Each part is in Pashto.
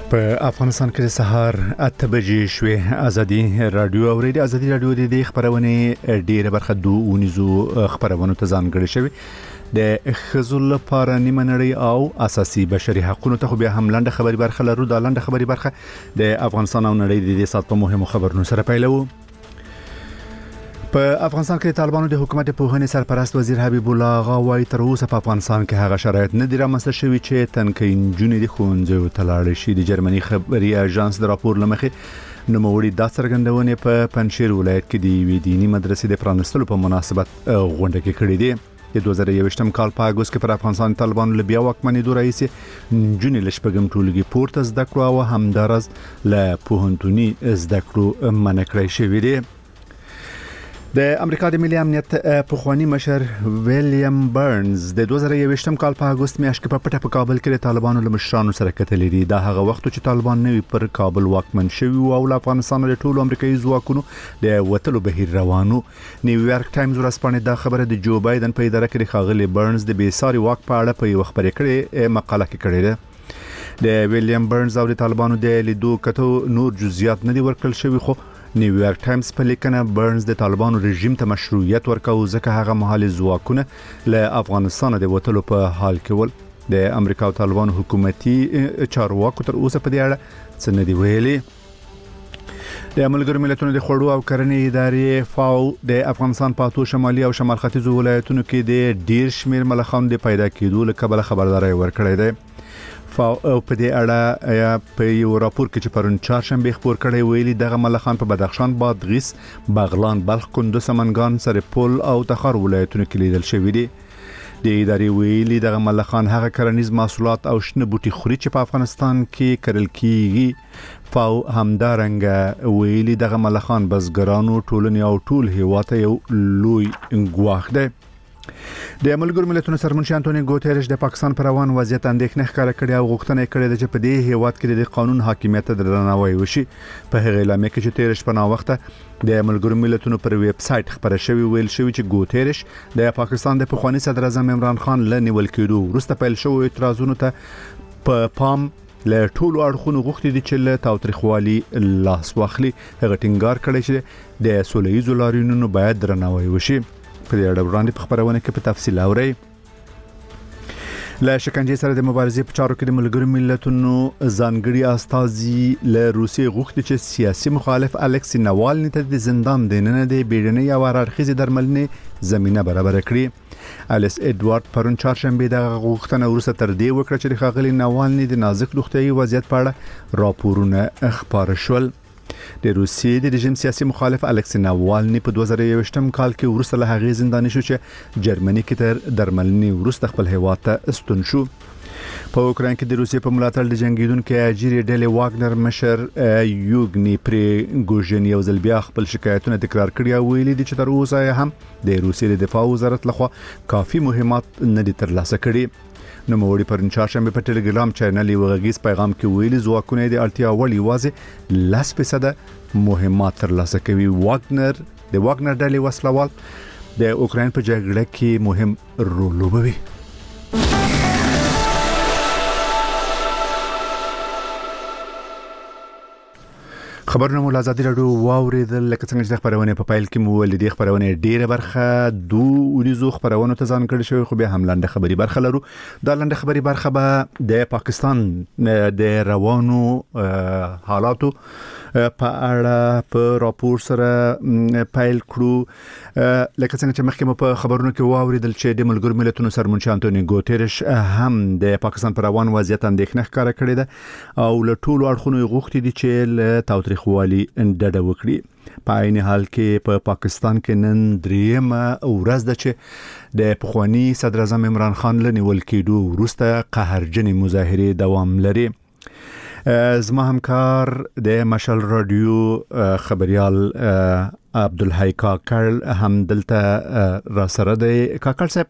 په افغانستان کې د سهار 8 بجې شوې ازادي رادیو اوریدي ازادي رادیو د خبرونه ډیره برخه دوونیزو خبرونه ته ځانګړې شوی د خزل لپاره نیمه نړۍ او اساسي بشري حقوقو ته بیا هم لاندې خبري برخه لرو د لاندې خبري برخه د افغانستان او نړۍ د سات په مهمو خبرونو سره پیلو. په افغانستان کې طالبانو د حکومت په هغه سرپرست وزیر حبیب الله غواړي تر اوسه په افغانستان کې هغه شرایط نه دی رامنځته شوی چې تنکي جنې د خونځو تلاړ شي. د جرمني خبري اژانس د راپور لمخې نوموړي د څرګندونې په پنځیر ولایت کې د ویدینی مدرسې د پرانستلو په مناسبت غونډه کې کړې ده. د 2021م کال په اگست کې پر افغانستان طالبانو له بیا واکمنۍ رئیس جنې لشپګم ټولګي پورته زده کړو او همدارز له پوهنتوني زده کړو منع کړی شوی دی. د امریکا د ملي امنیت پخوانی مشر ویلیام برنز د 2021م کال په اگست میاشت کې په پټه په کابل کې د طالبانو له مشرانو سره کتلې دي. دا هغه وخت چې طالبان نوی پر کابل واکمن شوی او له افغانستان له ټولو امریکایي ځواکونو د وټلو بهیر روانو. نیویارک ټایمز ورسپانې دا خبره د جو بایدن په اداره کې خاغلی برنز د بیساري واک په اړه په یو خبرې کړې مقاله کې کړې ده. د ویلیام برنز او د طالبانو د لیدو کتو نور جزئیات نه دي ورکړل شوی، خو نیویارک ټایمز په لیکنه برنز د طالبانو رژیم ته مشروعیت ورکاو ځکه هغه مهال ځواکونه له افغانستان د وټلو په حال کې ول. د امریکا او طالبانو حکومتي چارواکو تر اوسه په دې اړه څه نه دی ویلي. د ملګرو ملتونو د خوړو او کرنې ادارې فاو د افغانستان په اتو شمالي او شمال ختیځو ولایتونو کې د ډیر شمیر ملخان د پیدا کېدو له کبله خبرداري ورکړې ده. فاو په دې اړه په یو راپور کې چې پرون چهارشنبه خبر کړی ویلي دغه ملخان په بدخشان، بادغیس، بغلان، بلخ، کندوز، سمنګان، سرپل او تخار ولایتونو کې لیدل شوی دي. د ادارې ویلي دغه ملخان هغه کرنیز محصولات او شنه بوټي خوري چې په افغانستان کې کرل کیږي. فاو همدارنګه ویلي دغه ملخان بزګرانو ټولنې او ټول هیواته یو لوی ګواښ دی. د ملګرو ملتونو سرمنشي انټونی ګوتریش د پاکستان پر روان وضعیت اندېښنه ښکاره کړې او غوښتنه کړې ده چې په دې هیواد کې د قانون حاکمیت درناوی وشي. په هغه اعلامیه کې چې 13 شپه وخت د ملګرو ملتونو پر ویب سټ خبره شوی ویل شوی چې ګوتریش د پاکستان د پخوانی صدر اعظم عمران خان له نیول کېدو وروسته پیل شوی اعتراضونو ته په پام له ټولو اړخونو غوښتي دي چې له تاوتریخوالي لاس واخلي. هغه ټینګار کړی چې د سولهییزو لاریونونو باید درناوی وشي. په دې اړه وړاندې په خبرونه کې په تفصیل اورئ. له شکنجې سره د مبارزې په چارو کې د ملګرو ملتونو ځانګړي استازي له روسیې غوښتي چې سیاسي مخالف الکسی ناوالني ته د زندان دننه د بیړنۍ او هررخیزې درملنې زمينه برابر کړي. الیس ایدوارد پرون چهارشنبه د غوښتنه وروسته تر دې وکړه چې د خاغلی ناوالني د نازک روغتیايي وضعیت په اړه راپورونه خبر شول. د روسیې د رژیم سیاسي مخالف الکسی ناوالني په 2021م کال کې ورسره له هغې زنداني شو چې جرمني کې تر درملنې ورسته خپل هیواد ته استون شو. په اوکراین کې د روسیې په ملاتړ د جنگیدونکو اجیری ډلې واګنر مشر یوګنی پریګوژن یو ځل بیا خپل شکایتونه تکرار کړي او ویلي دي چې تر اوسه هم د روسیې د دفاع وزارت لخوا کافي مهمات نه دي ترلاسه کړي. نوموړي پرون چهارشنبه په ټلګرام چینل یو غږیز پیغام کې ویلي ځواکونه د اړتیا وړ یوازې 10% مهمات ترلاسه کوي. واګنر ډلې وسلوال د اوکراین په جګړه کې مهم رول لوبوي. خبرونه مو آزادي رادیو واوریدل. لکه څنګه چې خبرونه په فایل کې مو ولې خبرونه ډیره برخه دوه خبرونه ته ځان کړی شوی، خو به هم لاندې خبري برخه لرو. دا لاندې خبري برخه به د پاکستان د روانو حالاتو په اړه په راپور سره فایل کړو. لکه څنګه چې مخکې مو په خبرونو کې واوریدل چې د ملګرو ملتونو سرمنشي انټونی ګوتریش هم د پاکستان پر روان وضعیت اندېښنه ښکاره کړې ده او له ټولو اړخونو غوښتي دي چې له تاوتریخوالي ډډه وکړي. په عین حال کې په پاکستان کې نن دریمه ورځ ده چې د پخوانی صدر اعظم عمران خان له نیول کېدو وروسته قهرجنې مظاهرې دوام لري. زما همکار د مشال رادیو خبريال عبدالحی کاکل هم دلته را سره دی. کاکل صاحب،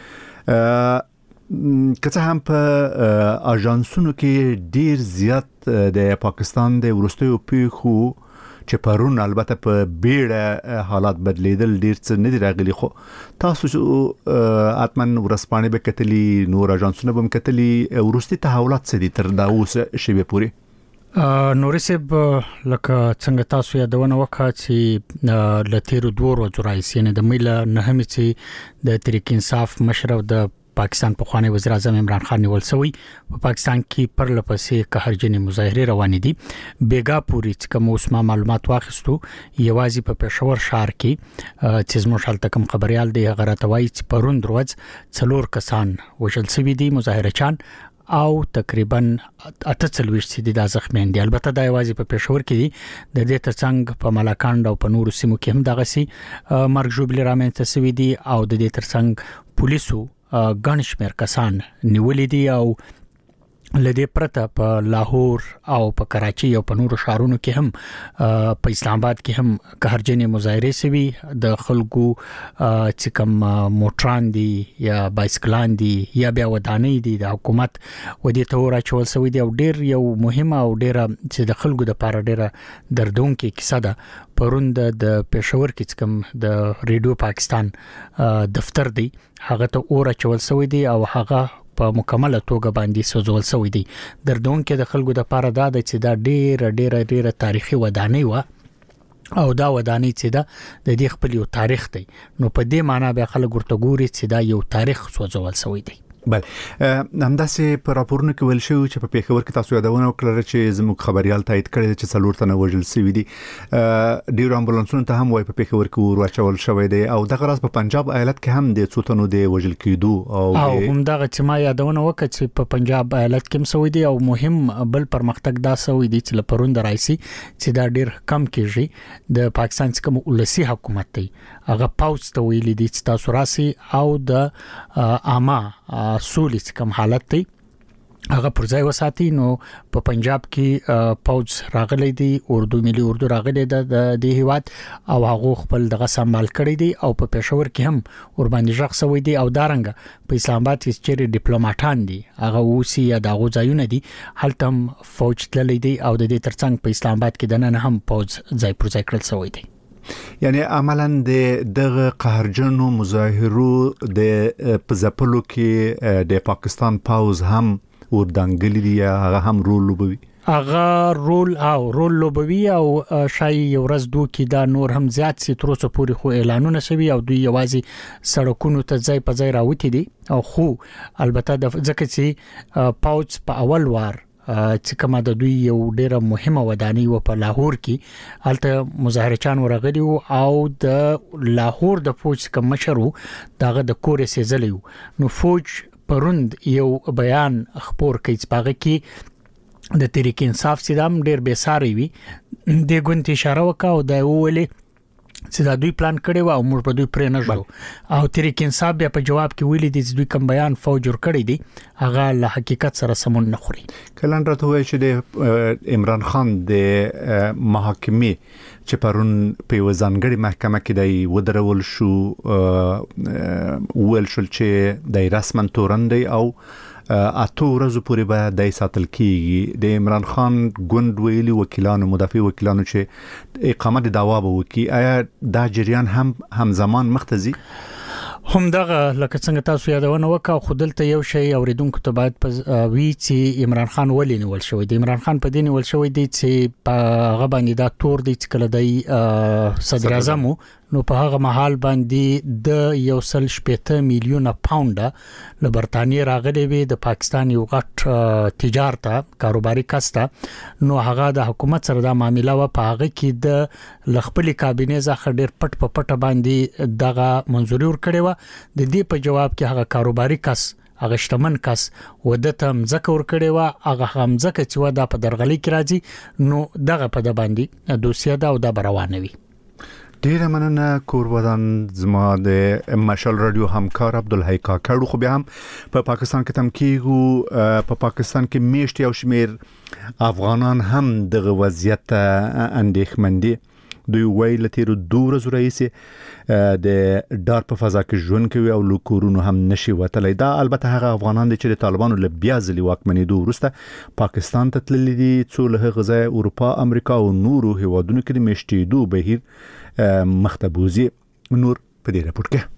کله هم په اژانسونو کې ډیر زیات د پاکستان د ورستیو پیښو چې پرون البته په بیړه حالات بدلیدل ډیر څه نه دی راغلي، خو تاسو اتمن ورسپانې به کتلی نور اژانسونه به کتلی ورستي تحولات څه دي تر دا اوسه شوی پوری؟ نورسب لکه څنګه تاسو یادونه وکړه چې لتیرو 2 ورځې راځي نه د میله نه هم چې د تحریک انصاف مشرف د پاکستان په خوانی وزیر اعظم عمران خان نیول شوی په پاکستان کې پر لپسې قهرجنې مظاهره روان دي بیګا پوری چې کوم اوس معلومات واخستو یوازې په پېښور شهر کې چې زموږ حالت کوم خبريال دی غراتوي چې پروند ورځ 4 کسان وشل شوی دي مظاهره چان او تقریبا 48 دي د زخمیان دي البته دا یوازې په پېښور کې دي د دې ترڅنګ په ملاکانډ او په نورو سیمو کې هم دغه سي مرګ جوړ رامنځته شوی دي او د دې ترڅنګ پولیسو ګڼ شمېر کسان نیولې دي او لدې پرته په لاهور او په کراچي او په نورو ښارونو کې هم په اسلام آباد کې هم قهرجنې مظاهره شوي د خلکو چې کوم موټران دي یا بایسکلان دي یا بیا ودانۍ دي د حکومت ودې ته راچول شوی دی او ډیر یو مهمه او ډیر چې د خلکو د لپاره ډیر دردونکې کیسه ده پروند د پېښور کې کوم د ریډیو پاکستان دفتر دی هغه ته راچول شوی دی او هغه په مکمله توګه باندې سوزول شوی دی دردونکې د خلکو د لپاره دا چې دا ډیره تاریخي ودانۍ و او دا ودانۍ چې دا د دې خپل یو تاریخ دی نو په دې معنی به خلک ورته ګوري چې دا یو تاریخ سوزول شوی دی بل همداسې په راپورونو کې ویل شوی چې په پېښور کې تاسو یادونه وکړه چې زموږ خبريال تایید کړی چې څلور تنه وژل شوی دي ډیر امبولانسونو ته هم وای په پېښور کې ورواچول شوی دی او دغه راز په پنجاب ایالت کې هم د څو تنو د وژل کېدو او هم دغه چې ما یادونه وکړه چې په پنجاب ایالت کې هم شوی دی او مهم بل پرمختګ دا شوی دی چې لپروند راځي چې دا ډیر کم کیږي د پاکستان څخه ولسی حکومت دی هغه پاوڅ ته ویل دي چې تاسو راسي او د عامه سولې کوم حالت دی هغه پر ځای وساتي نو په پنجاب کې پاوڅ راغلي دي اردو ملي اردو راغلي د دې هیواد او هغه خپل دغه سمبال کړی دي او په پېښور کې هم ور باندې ځخ سوی دي او دارنګ په اسلام آباد کې چې ډیپلوماټان دي هغه اوسي یا دغه ځایونه دي هلته هم فوج تللی دي او د دې ترڅنګ په اسلام آباد کې دنه هم پاوڅ ځای پر ځای کړل شوی دی یعنی عملاً دغه قهرجنو مظاهرو د پزپلو کې د پاکستان پاوز هم وردانګلی دی هغه هم رول لوبوي هغه رول لوبوي او شای یو ورځ دوه کې دا نور هم زیات سي تر اوسه پورې خو اعلانونه شوي او دوی یوازې سړکونو ته ځای په ځای راوتی دي او خو البته د ځکه چې پاوز په اول وار چې کومه د دوی یو ډیره مهمه ودانۍ و په لاهور کې البته مظاهرچان ورغلي او د لاهور د فوج کوم مشرو دغه د کورې سيزلیو نو فوج پروند یو بیان خبر کوي چې پاغه کې د تحریک انصاف سیدام ډیر بے ساري وي د ګونتي اشاره وکاو د ویلې چې دا دوی پلان کړی و او موږ په دوی پرې نه شو او تحریک انصاف بیا په جواب کې ویلي دي چې دوی کوم بیان فوج ور کړی دي هغه له حقیقت سره سمون نه خوري کلن راته وایي چې د عمران خان د محاکمې چې پرون په وزانګړي محکمه کې دی ودرول شو ول شول چې د رسمن تورندې او اته ورځې پورې به د ساتل کیږي د عمران خان ګوند ویلي وکیلانو مدافع وکیلانو چې اقامت دعوا به وکي آیا دا جریان هم زمان مختزي هم دغه لکه څنګه تاسو یادونه وکاو خودلته یو شی اوریدونکو ته باید وی چې عمران خان ولې نیول شوی دی عمران خان په دې نیول شوی دی چې په غبنګ دا تور دی چې کله دی صدر اعظم نو په هغه محل باندې د 1.8 میلیونه پاونډ له برتانیې راغلي وي د پاکستان یو غټ تجارت کاروباري کسته نو هغه د حکومت سره د معاملې و په هغه کې د لخپلي کابینه ځخه ډیر پټ باندې دغه منځوري ور کړی و د دې په جواب کې هغه کاروباري کس هغه شتمن کس ودته مزکه ور کړی و هغه همزکه چې و د په درغلي کې راځي نو دغه په د باندې دوسیه دا او د روانوي ډیره مننه کورودان زما د مشال رادیو همکار عبدالحی کاکړو خو بیا هم په پاکستان کې تم کیږي په پاکستان کې میشت یو شمیر افغانان هم دغه وضعیت اندېښمن دي دوی ویل تیر 2 ورځې رئیس د ډار په فضا کې ژوند کوي او لکورونو هم نشي وتلی دا البته هغه افغانان دي چې د طالبانو له بیا ځلې واکمنېدو وروسته پاکستان ته تللي دي څو له غزا اروپا امریکا او نورو هیوادونو کې د میشتېدو بهیر مختبوزي نور په دې راپور کې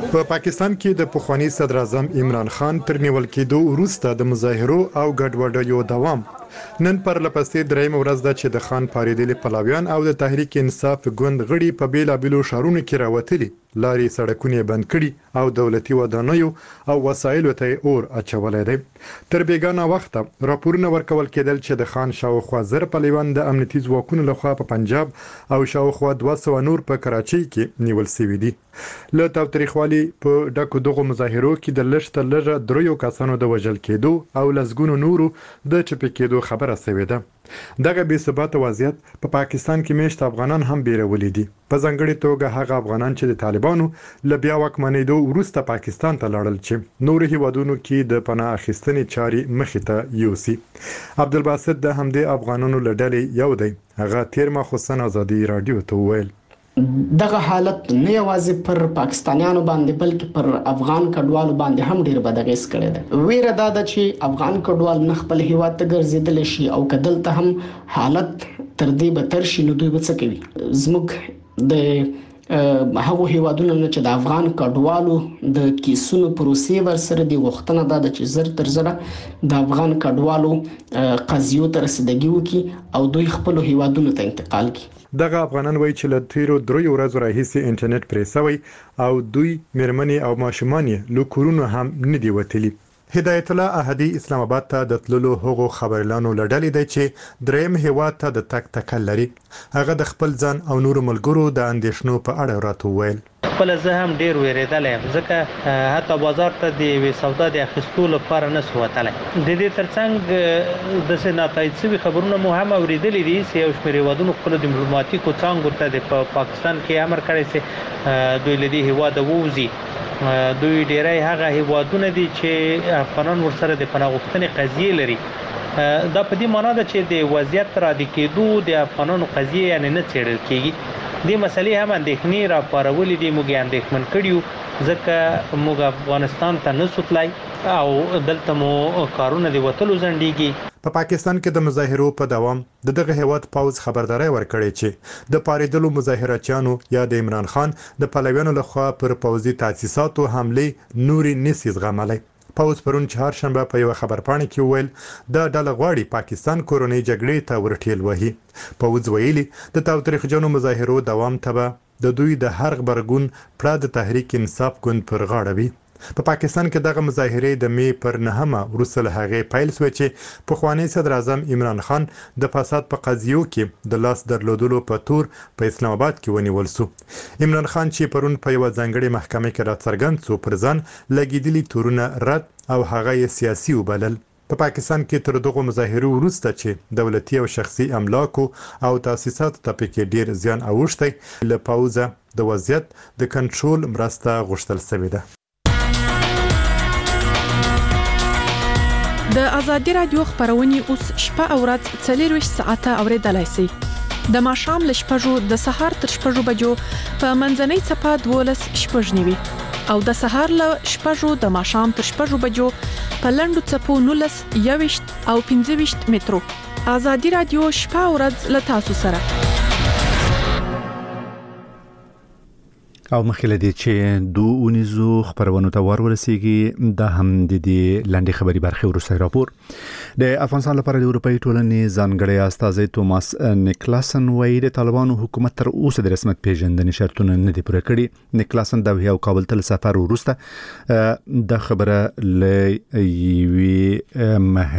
په پاکستان کې د پخوانی صدر اعظم عمران خان تر نیول کېدو وروسته د مظاهرو او ګډوډیو دوام نن پر لپسې درېم ورځ ده چې د خان پاریدلي پلاویان او د تحریک انصاف ګوند غړي په بیلابېلو ښارونو کې راوتلي لارې سړکونه بند کړي او دولتي ودانیو او وسایلو ته اور اچولای دی. تر بیګانه وخت راپورونه ورکول کېدل چې د خان شاوخوا زر پلیوان د امنیتي ځواکونو لخوا په پنجاب او شاوخوا 200 نور په کراچۍ کې نیول شوي دي. له تاوتریخوالي په ډکو دغو مظاهرو کې د لږ تر لږه 3 کسانو د وژل کېدو او لسګونو نورو د چپې کېدو خبره شوې ده. دغه بې ثباته وضعیت په پاکستان کې میشت افغانان هم بیرولې دي، په ځانګړي توګه هغه افغانان چې د طالبانو له بیا واکمنېدو وروسته پاکستان ته لاړل چې نورو هیوادونو کې د پناه اخیستنې چارې مخې ته یوسي. عبدالباسط د همدې افغانانو له ډلې یو دی. هغه تیر ماخوستن ازادي رادیو ته وویل دغه حالت نه یوازې پر پاکستانیانو باندې بلکې پر افغان کډوالو باندې هم ډیر بد اغیز کړی دی. ویره دا ده چې افغان کډوال نه خپل هیواد ته ګرځېدل شي او کدل ته هم حالت تر دې بدتر شي نو دوی به څه کوي. زموږ د هغه هیوادونو نه چې د افغان کډوالو د کیسونو پروسې ورسره دی غوښتنه ده چې زر تر زره د افغان کډوالو قضیو ته رسیدګي وکړي او دوی خپل هیوادونو ته انتقال کړي. دغه افغانان وایي چې له تیرو 3 ورځو راهیسې انټرنیټ پرې شوی او دوی مېرمنې او ماشومان له کورونو هم نه دی وتلي. هدایت الله احدی اسلام آباد ته د تللو هغو خبرلانو لړلې دی چې دریم هیواد ته د تک تکل لري. هغه د خپل ځان او نورو ملګرو د اندېښنو په اړه راته وویل خپل زه هم ډیر ویریدل یم ځکه حتی بازار ته د سودا د اخیستو لپاره نه سوتل. د دې ترڅنګ د سناتایي سوي خبرونه مو هم اوریدلې دي چې یو شمېر هیوادونو خپل ډیپلوماټیکو څانګو ته د پاکستان کې امر کړی چې دوی له دې هیواده ووځي. دوی ډیری هغه هیوادونه دي چې افغانان ورسره د پناه غوښتنې قضیې لري. دا په دې معنی ده چې د وضعیت را د کېدو د افغانانو قضیې یعنی نه څېړل کېږي. دې مسلې هم اندېښنې راپارولې دي، موږ یې اندېښمن کړي یو ځکه موږ افغانستان ته نه سو تلای او دلته مو کارونه د وتلو ځنډېږي. په پاکستان کې د مظاهرو په دوام دغه هیواد پاوز خبرداري ورکړې چې د پاریدلو مظاهرچیانو یا د عمران خان د پلویانو لخوا پر پوځي تاسیساتو حمله نوري نسي زغملای. پاوز پرون چهارشنبه په یو خبرپاڼه کې ویل د ډله غواړي پاکستان کورونی جګړې ته ورټیل وهي. پاوز ویلي د تاوتریخجنو مظاهرو دوام ته د دوی د هر خبرګون پړه د تحریک انصاف ګوند پر غاړه وي. په پاکستان کې دغه مظاهره د می پر 9 وروسته له هغه پیل شو چې پخوانی صدر اعظم عمران خان د فساد په قضیو کې د لاس درلودلو په تور په اسلام آباد کې ونیول شو. عمران خان چې پرون په یو ځانګړي محکمه کې راڅرګند شو پر ځان لګیدلي تورونه رد او هغه سیاسي وبلل. په پاکستان کې تر دغه مظاهرو وروسته چې دولتي او شخصي املاکو او تاسیسات ته پکې ډیر زیان اوښتی له پاوزه د وضعیت د کنټرول مرسته غوښتل شوې ده. د ازادي رادیو خبرونه اوس شپه او ورځ 24 ساعته اوریدلای شئ. د ماښام ل شپږو د سهار تر شپږو بجو په منځنۍ چپه 12 شپږنیوي او د سهار ل شپږو د ماښام تر شپږو بجو په لندو چپو 19 21 او 25 مترو. ازادي رادیو شپه او ورځ ل تاسو سره. او مخکې لدی چې دوه اونیزو خبرونه ته ورسیږي د هم د دې لاندې خبري برخه ورسره راپور د افغانستان لپاره د اروپאי ټولنې ځانګړی استازی توماس نیکلاسن وایي د طالبانو حکومت تر اوسه د رسمیت پیژندنې شرطونه نه دي پوره کړي. نیکلاسن د ویاو کابل ته سفر ورسته د خبره لوي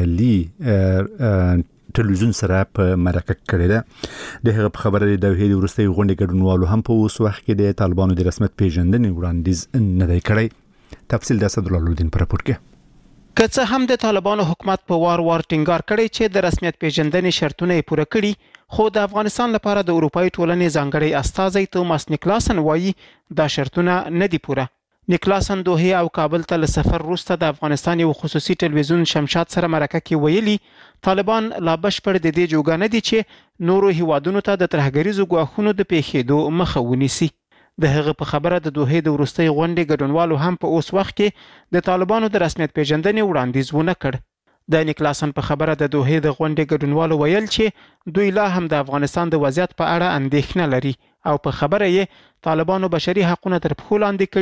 محلي تلویزیون سره په مرکه کړې ده. د هغه خبره د وحید ورستي غونډې ګډونوالو هم په اوس وخت کې د طالبانو د رسمیت پیژندنې وړاندیز نه دی کړی. تفصیل د اسد الله الدین پر راپور کې. که څه هم د طالبانو حکومت په وار ټینګار کړی چې د رسمیت پیژندنې شرطونه یې پوره کړي، خو د افغانستان لپاره د اروپאי ټولنې ځانګړی استازی توماس نیکلاسن وایي دا شرطونه نه دي پوره. نیکلاسن دوحه او کابل ته له سفر وروسته د افغانستان یو خصوصي ټلویزیون شمشاد سره مرکه کې ویلي طالبان لا بشپړ د دې جوګانه دي چې نورو هیوادونو ته د ترهګریزو ګواښونو د پیښېدو مخه ونیسي. د هغه په خبره د دوحه د ورستۍ غونډې ګډونوالو هم په اوس وخت کې د طالبانو د رسمیت پیژندنې وړاندیز ونه کړ. د نیکلاسن په خبره د دوحه د غونډې ګډونوالو ویل چې دوی لا هم د افغانستان د وضعیت په اړه اندېښنه لري او په خبره یې طالبانو بشري حقوقو تر پښو لاندې کړي،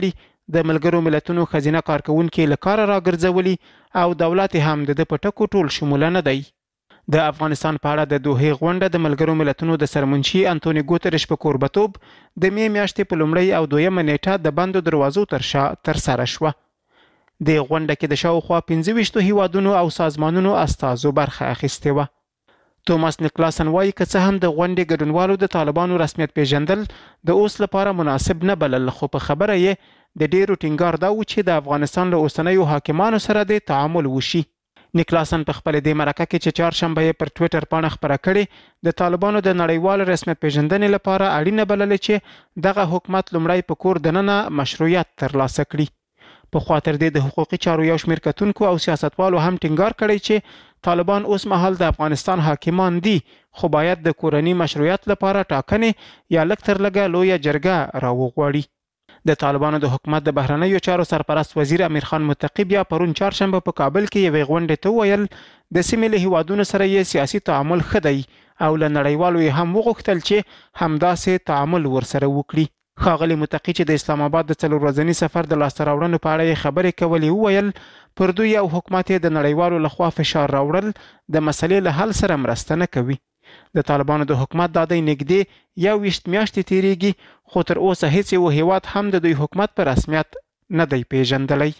د ملګرو ملتونو خزینه کارکونکو لکاره راګرځولي او دولت هم د پټکو ټول شمول نه دی. د افغانستان په اړه د دوحې غونډه د ملګرو ملتونو د سرمنشي انټونی ګوتریش په کوربتوب د می میاشتې په لومړۍ او دویمه نیټه د بندو دروازو تر سره شوه. د غونډه کې د شاوخوا 25 هیوادونو او سازمانونو استازو برخه اخیستې وه. توماس نیکلاسن وایي که څه هم د غونډې ګډونوالو د طالبانو رسمیت پیژندل د اوس لپاره مناسب نه بلل، خو په خبره یې د ډیرو ټینګار دا و چې د افغانستان له اوسنیو حاکمانو سره د تعامل وشي. نیکلاسن په خپل د مرکه کې چې چهارشنبه پر ټوئیټر باندې خبره کړې د طالبانو د نړیوال رسمیت پیژندنې لپاره اړینه بللې چې دغه حکومت لومړی په کور دننه مشروعیت ترلاسه کړي. په خاطر د حقوقي چارو یو شمېر کتونکو او سیاستوالو هم ټینګار کړی چې طالبان اوس مهال د افغانستان حاکمان دي، خو باید د کورنی مشروعیت لپاره ټاکنې یا لږ تر لږه لویه جرګه راوغواړي. د طالبانو د حکومت د بهرنیو چارو سرپرست وزیر امیر خان متقی بیا پرون چهارشنبه په کابل کې یوې غونډې ته ویل د سیمې له هیوادونو سره یې سیاسي تعامل ښه دی او له نړیوالو یې هم وغوښتل چې همداسې تعامل ورسره وکړي. ښاغلي متقی چې د اسلام آباد د 4 ورځني سفر د لاسته راوړنو په اړه خبرې کولې وویل پر دوی او حکومت د نړیوالو لخوا فشار راوړل د مسلې له حل سره مرسته نه کوي. د طالبانو د حکومت د نږدې 21 میاشتې تیریږي، خو تر اوسه هیڅ یو هیواد هم د دوی حکومت په رسمیت نه دی پیژندلی.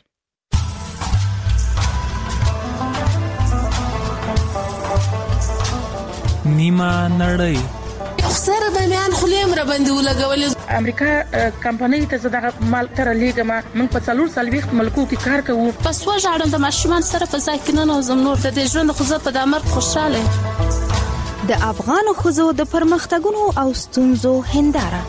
نیمه نړۍ سره د میان خلیم را باندې ولګولې. امریکا کمپنۍ ته زده مال تر لیګه موږ په 440 ملکو کې کار کوو. پس وژاړم د ماشومان سره په ځای کې نه نوزم نور د ژوند خو زه په دمر خوشاله. د افغان ښځو د پرمختګونو او ستونزو هنداره.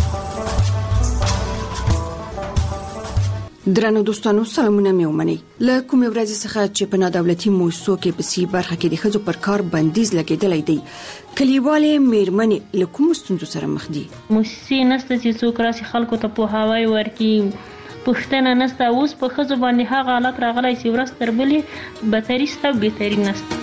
درنو دوستانو سلامونه مې ومنئ. له کومې ورځې څخه چې په نادولتي موسسو کې په سی برخه کې د ښځو پر کار بندیز لګیدلی دی، کلیوالې میرمنې له کومو ستونزو سره مخ دي؟ موسسې نشته چې څوک راسي خلکو ته پوهاوی ورکړي، پوښتنه نشته. اوس په ښځو باندې هغه حالت راغلی چې ورځ تر بلې بدتري شته او بهتري نشته.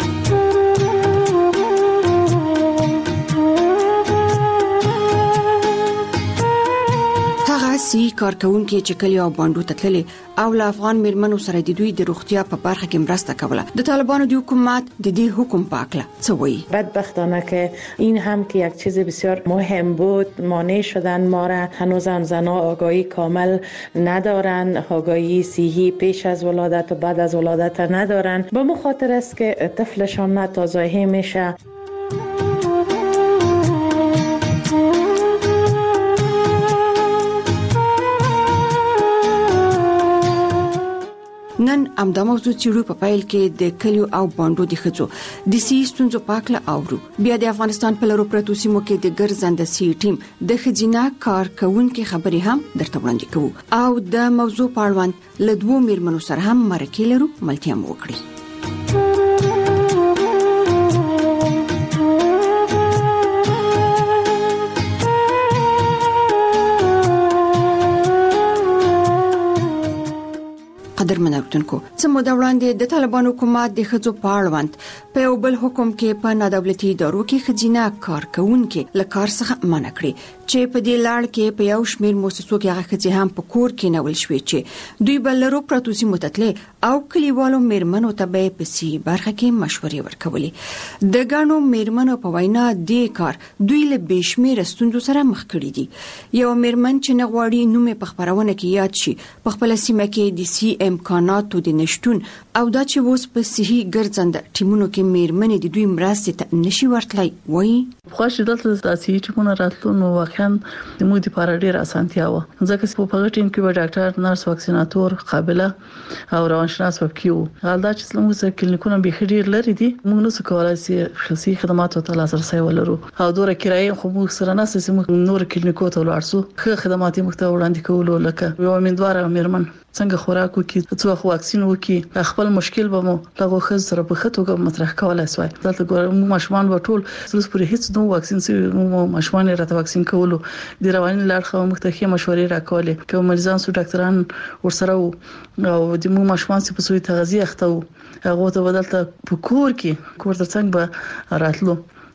سی کارکونکو چې کلی او باندو تتللي او له افغان میرمنو سره د دوی د روغتیا په برخه کې مرسته کوله. د طالبانو د حکومت د دې حکم په اړه څه وایي؟ بدبختانه که این هم که یک چیز بسیار مهم بود مانع شدن ما را. هنوزم زنها آگاهی کامل ندارن، آگاهی صحی پیش از ولادت و بعد از ولادت ندارن. به مخاطر است که طفلشان ناتازایی میشه. نن امدا موضوع چیرو په پایل کې د کلیو او باندو د ښځو د سی ستونزو پاکله اورو. بیا د افغانستان په لرو پرتو سیمو کې د ګرځنده سی ټیم د خزینه کارکونکو خبرې هم درته وړاندې کوو او د موضوع په اړه له دوه میرمنو سره هم مرکه لرو ملتیا مو وکړي. قدرمن اورېدونکو، څه موده وړاندې د طالبانو حکومت د ښځو په اړوند په یو بل حکم کې په نادولتي ادارو کې ښځینه کارکونکو له کار څخه منع کړې چې په دې لړ کې په یو شمېر مؤسسو کې هغه ښځې هم په کور کې نول شوې چې دوی بل لرو پروتو سیمو تتلې او کلیوالو میرمنو ته به په سی برخه کې مشورې ورکولې. د ګڼو میرمنو په وینا دې کار دوی له بشمیر ستونزو سره مخ کړي دي. یو میرمن چې نغواړي نوم په خبرونه کې یاد شي په خپل سیمه کې د سی امکاناتو د نشټون او دا چې اوس په صحي ګرځنده ټیمونو کې میرمنې د دوی مرستې ته نشي ورتلای وایي. خوښ دلته د صحي ټیمونو راتلو نو واقعا د موږ لپاره ډیر اسانتیا و، ځکه چې په هغه ټیم کې به ډاکټر، نرس، واکسیناتور، قابله او روانشناس وکیو. حالدا چې موږ سره کلینیکونه به ډیر لري دي، موږ نو څه کولای شي خصوصي خدماتو ته لاسرسي ولرو او دوره کرایه خو موږ سره نه سې موږ نور کلینیکو ته ورسو خو خدمات موږ ته وړاندې کولو لکه یو امیندواره میرمن څنګه خوراک وکي، څو واکسین وکي، خپل مشکل به مو لغه خز سره په خطوګه مطرح کولای شوی. دلته ګورم ماشومان به ټول سلس پورې هیڅ نو واکسین سي مو ماشومان راته واکسین کولو د رواني لار خو مختخي مشورې راکولې کوم مریضان سو ډاکټران ورسره او د مو ماشومان سي په سوې تغذیه اخته هغه ته بدلته په کور کې کور ترڅنګ به راتلو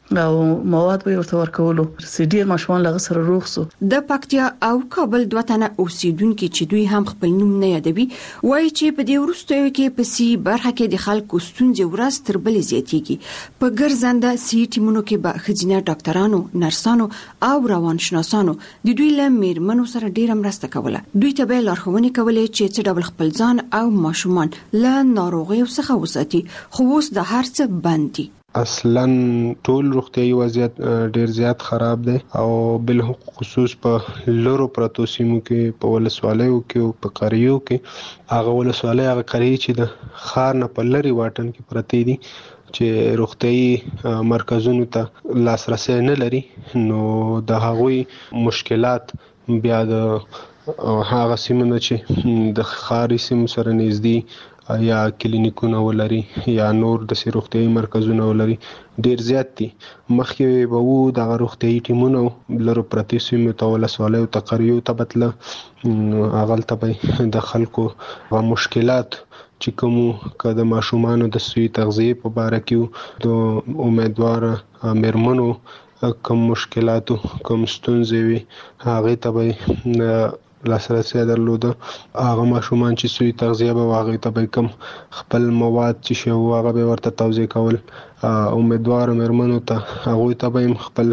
او مواد به ورته ورکولو ډیر ماشومان لغه سره روغ سو. د پکتیا او کابل دوه تنه اوسیدونکو چې دوی هم خپل نوم نه یادوي وایي چې په دې وروستیو کې په سی برخه کې د خلکو ستونزې ورځ تر بلې زیاتېږي. په ګرځنده سی ټیمونو کې به ښځینه ډاکټرانو، نرسانو او روانشناسانو د دوی له میرمنو سره ډیره مرسته کوله. دوی ته به لارښوونې کولې چې څه ډول خپل ځان او ماشومان له ناروغیو څخه وساتي، خو اوس د هر څه بند دي. اصلا ټول روغتیايي وضعیت ډیر زیات خراب دی او بل خصوص په لورو پرتو سیمو کې په ولسوالیو کې او په قریو کې هغه ولسوالۍ هغه قریې چې د ښار نه په لري واټن کې پرتې دي چې روغتیايي مرکزونو ته لاسرسي نه لري، نو د هغوی مشکلات بیا د هغه سیمو چې د ښاري سیمو سره نږدې یا کلینیکونه ولري یا نور د روغتیايي مرکزونه ولري ډیر زیات دي. مخکې به وو د روغتیايي ټیمونو لرو پرتی سیمو ته ولسوالیو ته قریو ته بتله اغلته به د خلکو مشکلات چې کوم که د ماشومانو د صحي تغذیه په باره کې د امیدوار میرمنو کوم مشکلاتو کوم ستونزې وي هغه ته به لاسرسي درلوده. هغه ماشومان چې صحي تغذیه به واغې ته به کوم خپل مواد چې شو هغه به ورته توزیع کول. امیدوار میرمنو ته هغه ته به خپل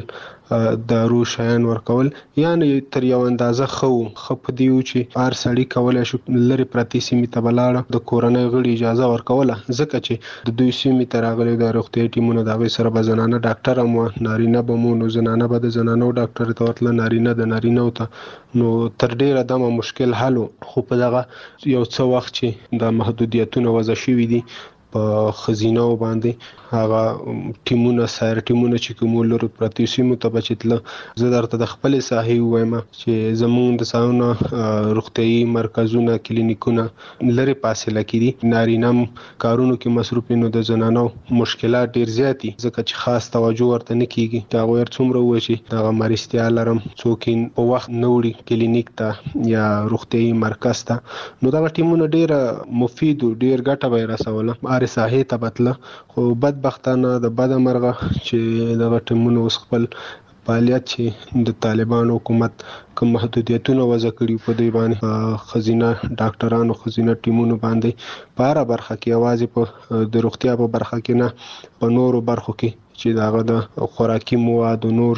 دارو شیان ورکول، یعنی تر یو اندازه خو په دیو چې هر سړی کولای شو لری پرتی سیمې ته بلاړه د کورنۍ غړي اجازه ورکوله، ځکه چې د دوی سیمې ته راغلي د روغتیايي ټیمونو د هغې سره به زنانه ډاکټر هم نارینه به مو نو زنانه به د زنانو ډاکټر ته ورتله، نارینه د نارینو ته، نو تر ډیره دمه مشکل حل خو په دغه یو څه وخت چې د محدودیتونو وضع شوي دي په خزینو باندې هغه ټیمونه سایر ټیمونه چې کوم لرو پرتی سیمو ته بچتله. زه درته د خپل صحیح وایم چې زموږ د ساونه روغتیايي مرکزونه کلینیکونه لري فاصله کې دي، نارینم کارونو کې مصروف نو د زنانو مشکلات ډیر زیاتی ځکه چې خاص توجه ورته نه کیږي. دا غوړ څومره وشي دا مرستیا لرم څوک په وخت نوړي کلینیک ته یا روغتیايي مرکز ته، نو دا ټیمونه ډیر مفید او ډیر ګټه به رسوله ساحې ته بتله. خو بدبختانه د بد مرغه چې د ټیمونو اوس خپل فعالیت چې د طالبانو حکومت کوم محدودیتونه وضع کړي په دې باندې خزینه ډاکټرانو خزینه ټیمونو باندې په هر برخه کې یوازې په د روغتیا په برخه کې نه په نورو برخو کې چې داغه د خوراکي مواد او نور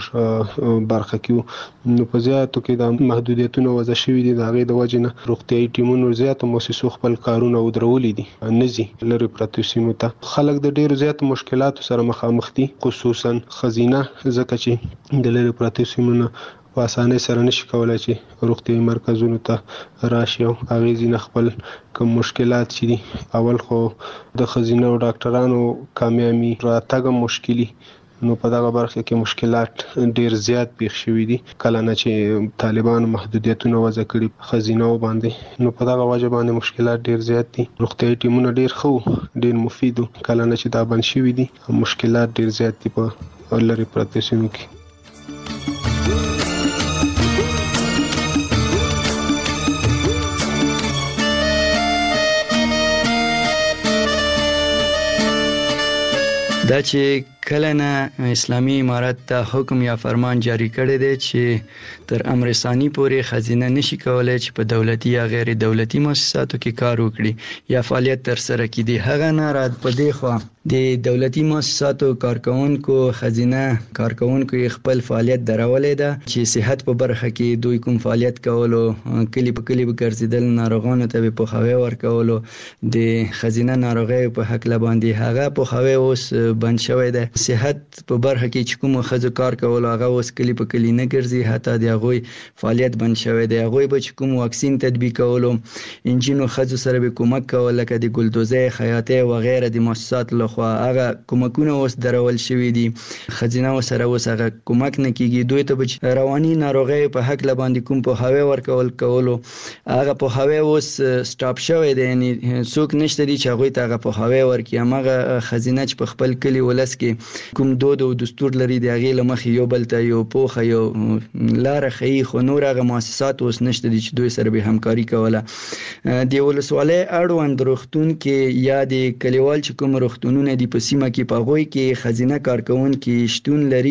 برخه کې نو په زیاتو کې د محدودیتونو وضع شوي دي. داغه د وجه نه روغتیايي ټیمونو زیاتو مؤسسو خپل کارونه ودرولې دي، نزي لري پرتو سیمو ته خلک د ډیرو زیات مشکلاتو سره مخامخ دي، خصوصا خزینه ځکه چې د لري پرتو سیمو نه په اسانۍ سره نشي کولای چې روغتیايي مرکزونو ته راشي او هغه ځینې خپل کوم مشکلات چې دي. اول خو د خزینه او ډاکټرانو کامیابی راتګ مشکلي، نو په دغه برخه کې مشکلات ډیر زیات پیښ شوي دي کله نه چې طالبان محدودیتونه وضع کړي خزینه باندې، نو په دغه وجه باندې مشکلات ډیر زیات دي. روغتیايي ټیمونه ډیر مفید کله نه چې دا بند شوي دي، مشکلات ډیر زیات دي په لری پرتو سیمو کې. دا چې کله نه اسلامي امارت ته حکم یا فرمان جاری کړی دی چې تر امر ثانی پورې خزینه نشي کولای چې په دولتي یا غیر دولتي مؤسساتو کې کار وکړي یا فعالیت تر سره کړي. هغه نه رات په دی خو د دولتي مؤسساتو کارکونکو خزینه کارکونکو خپل فعالیت درولې ده چې صحت په برخه کې دوی کوم فعالیت کولو کلی په کلی ګرځیدل ناروغانو ته په خوي ورکولو د خزینه ناروغي په حق لباندې هغه په خوي اوس بند شوی ده. صحت په برخه کې چې کوم خزو کار کول هغه اوس کلی په کلی نه ګرځي، حتی د هغه فعالیت بند شوی دی. هغه به چې کوم واکسین تطبیق کولو انجینو خزو سره به کومک کول لکه د ګلدوزه خیاطه و غیره د مؤسسات لخوا هغه کومکونه اوس درول شوی دي. خزینه سره اوس هغه کومک نه کیږي. دوی ته به رواني ناروغي په حق لباندې کوم په هوا ورکول کولو هغه په هوا اوس سټاپ شوی دی، یعنی څوک نشته دي چې هغه ته هغه په هوا ورکي. هغه خزینه چې په خپل کلی ولس کې کوم دود او دستور لري د هغې له مخې یو بل ته یو پوخه یو لاره ښیي، خو نور هغه مؤسسات اوس نشته دي چې دوی سره به همکاري کوله. د ولسوالۍ اړوند روغتون کې یا د کلیوال چې کوم روغتونونه کلینیکونه دي په سیمه کې په غوي کې خزینه کارکونکي شتون لري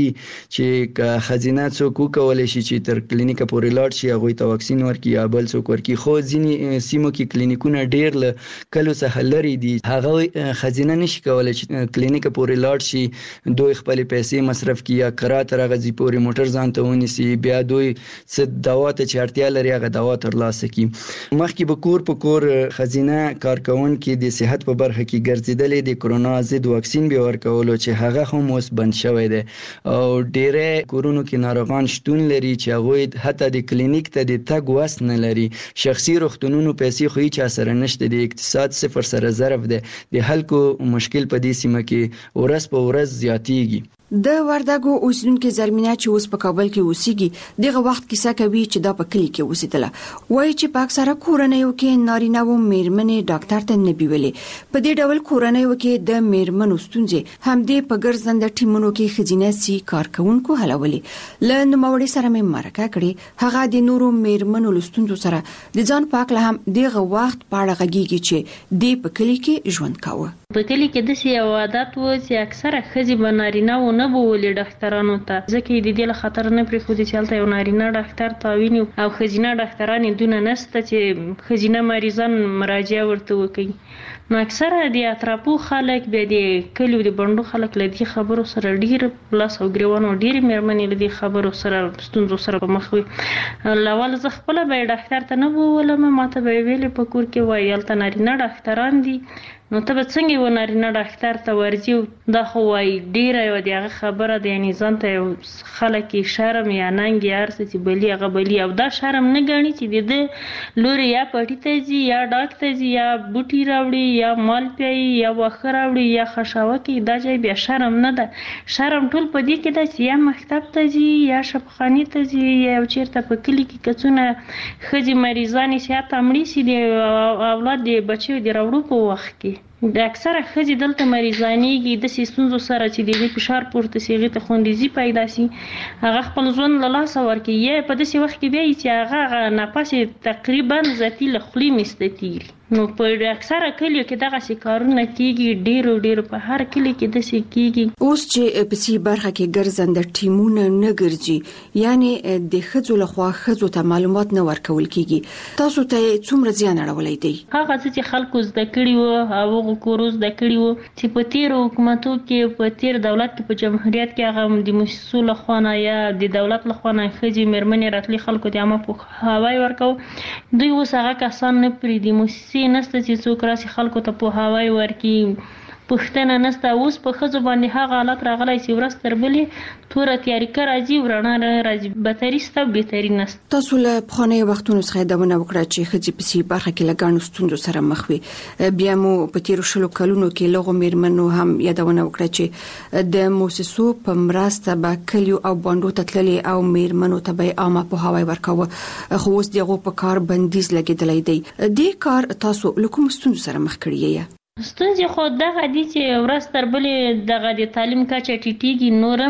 چې خزینه څوک وکولای شي چې تر کلینیک پورې لاړ شي هغه ته واکسین ورکړي یا بل څوک ورکړي خو ځینی سیمو کې کلینیکونه ډیر له کلو څخه لري دي هغه خزینه نشي کولای چې کلینیک پورې لاړ شي دوی خپل پیسې مصرف کړي یا قرات راغزي پورې موټر ځان ته ونیسي بیا دوی څه دوا ته چې اړتیا لري هغه دوا ترلاسه کړي مخکې به کور په کور خزینه کارکونکي د صحت په برخه کې ګرځیدلې د کرونا ضد واکسین به ورکولو چې هغه هم اوس بند شوی دی او ډېر کورونو کې ناروغان شتون لري چې هغه حتی د کلینیک ته د تګ وس نه لري شخصي روغتونونو پیسې خو هیڅ سره نشته د اقتصاد صفر سره ضرب دی د خلکو مشکل په دې سیمه کې ورځ په ورځ زیاتیږي د وردګو اوسیدونکو زرمینه چې اوس په کابل کې اوسېږي دغه وخت کیسه کوي چې دا په کلی کې اوسېدله وایي چې په اکثره کورنیو کې نارینه و میرمنې ډاکټر ته نه بیولې په دې ډول کورنیو کې د میرمنو ستونزې همدې په ګرځنده ټیمونو کې خزینه سي کارکونکو حلولې له نوموړي سره مې مرکه کړې هغه د نورو میرمنو لستونزو سره د ځان پاک له هم دغه وخت پاړه غږیږي چې د په کلی کې ژوند کاوه په کلی کې د سی عادت و چې اکثره خزي بنارینه و نه بولې ډاکټرانو ته ځکه د دې له خطر نه پرې خو دي چې هلته یو نارینه ډاکټر تعوین او خزینه ډاکټران دونه نسته چې خزینه مریضان مراجعه ورته وکړي نو اکثره د اطرافو خلک به د کلیو د بندو خلک لدی خبرو سره ډیر پلاس او ګریوانو ډیر مېرمنې لدی خبرو سره ستونزو سره په مخ وي لاول زه خپل به ډاکټر ته نه بولم ماته به ویلې په کور کې وایي هلته نارینه ډاکټران دي نو ته به څنګه و نارینه ډاکټر ته ورځي دا خو وایي ډیره یو دغه خبره د یعنی ځان ته یو خلک شرم یا ننګ یا ارڅ چې بلی هغه بلی او دا شرم نه ګڼي چې د لوري یا پټی ته ځي یا ډاکټر ته ځي یا بوټي راوړي یا مال پیي یا وخه راوړي یا خشاوه کې دا ځای بیا شرم نه ده شرم ټول په دې کې ده چې یا مکتب ته ځي یا شفخاني ته ځي یا چیرته په کلی کې کڅونه خځې مریضانې سیاته مړي سي د اولاد د بچیو د راوړو په وخت کې د اکثره خځې دلته مریضانېږي د ستونزو سره چې د فشار پورته سي هغې ته خوندیزي پیدا سي هغه خپل ژوند له لاسه ورکوي یا په داسې وخت کې بیا چې هغه نفس تقریبا ذاتي له خولې میسته تېري نو په اکثره کلیو کې دغسې کارونه کېږي ډېرو په هر کلي کې داسې کېږي اوس چې په سي برخه کې ګرځنده ټیمونه نه ګرځي یعنی د ښځو لخوا ښځو ته معلومات نه ورکول کېږي تاسو ته څومره زیان اړولی دی هغه څه چې خلکو زده کړي وو هغو کورو زده کړي وو چې په تېرو حکومتو کې په تېر دولت کې په جمهوریت کې هغه د موسسو لخوا نه یا د دولت لخوا نه ښځې مېرمنې راتلې خلکو ته عامه پوهاوی ورکوو دوی اوس هغه کسان نه پرېږدي موسسې نسته چې څوک راسي خلکو ته پوهاوی ورکړي پښتنه نسته اوس په ښځو باندې هغه حالت راغلی چې ورځ تر بلې توره تیاریکه راځي ورڼا راځي بهتري سته بهتري نسته تاسو له پخوانیو وختونو څخه یادونه وکړه چې ښځې په سي برخه کې له ګڼو ستونزو سره مخ وي بیا مو په تېرو 20 کلونو کې لغو میرمنو هم یادونه وکړه چې د موسسو په مرسته به کلیو او بانډو ته تللې او میرمنو ته به عامه پوهاوی ورکاوه خو اوس دغه په کار بندیز لګېدلی دی دې کار تاسو له کوم ستونزو سره مخ کړی یې ستونزې خو دغه دي چې ورځ تر بلې دغه د تعلیم کچه ټیټېږي نورم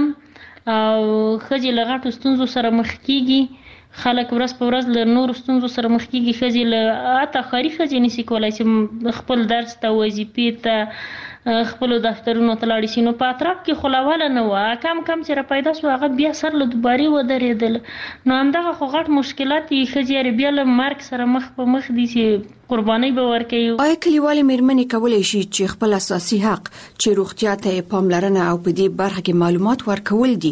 او ښځې له غټو ستونزو سره مخ کېږي خلک ورځ په ورځ له نورو ستونزو سره مخ کېږي ښځې له حتی ښاري ښځې نشي کولی چې خپل درس ته وظیفې ته خپلو دفترونو ته لاړې شي نو په اطراف کې خو له نه وه کم چې را پیدا سو هغه بیا سر له دوبارې ودرېدل نو همدغه خو غټ مشکلات دي ښځې بیا له مرګ سره مخ په مخ دي چې قرباني به ورکوي آیا کلیوالې میرمنې کولی شي چې خپل اساسي حق چې روغتیا ته پاملرنه او په دې برخه کې معلومات ورکول دي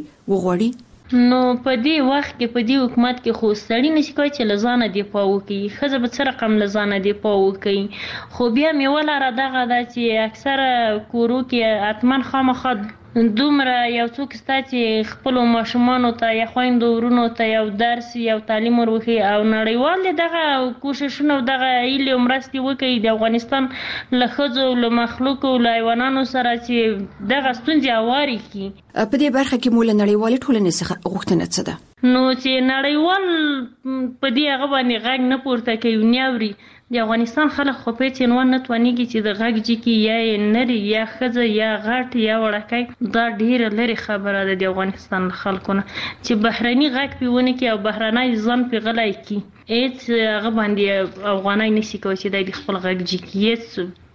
وغواړي نو په دې وخت کې په دې حکومت کې خو سړی نشي کولی چې له ځانه دفاع وکړي ښځه به څه رقم له ځانه دفاع وکړي خو بیا مې ولره دغه ده چې اکثره کورو کې حتما خامخا دومره یو څوک ستا چې خپلو ماشومانو ته یا خویندو ورونو ته یو درس یو تعلیم وروښي او نړیوال دغه کوششونه او دغه هیلې او مرستې وکړي د افغانستان له ښځو له مخلوقو له حیوانانو سره چې دغه ستونزې هوارې کړي په دې برخه کې مو له نړیوالې ټولنې څخه غوښتنه څه ده نو چې نړیوال په دې هغه باندې غږ نه پورته کوي نه اوري د افغانستان خلک خو په هېڅ عنوان نه توانېږي چې د غږ جګي یا یې نري یا ښځه یا غټ یا وړکی دا ډېره لرې خبره ده د افغانستان له خلکو نه چې بهرني غږ پې ونه کړي او بهرنی ځان پې غلی کړي هېڅ هغه باندې افغانی نشي کولی چې دی د خپل غږ جګي هېڅ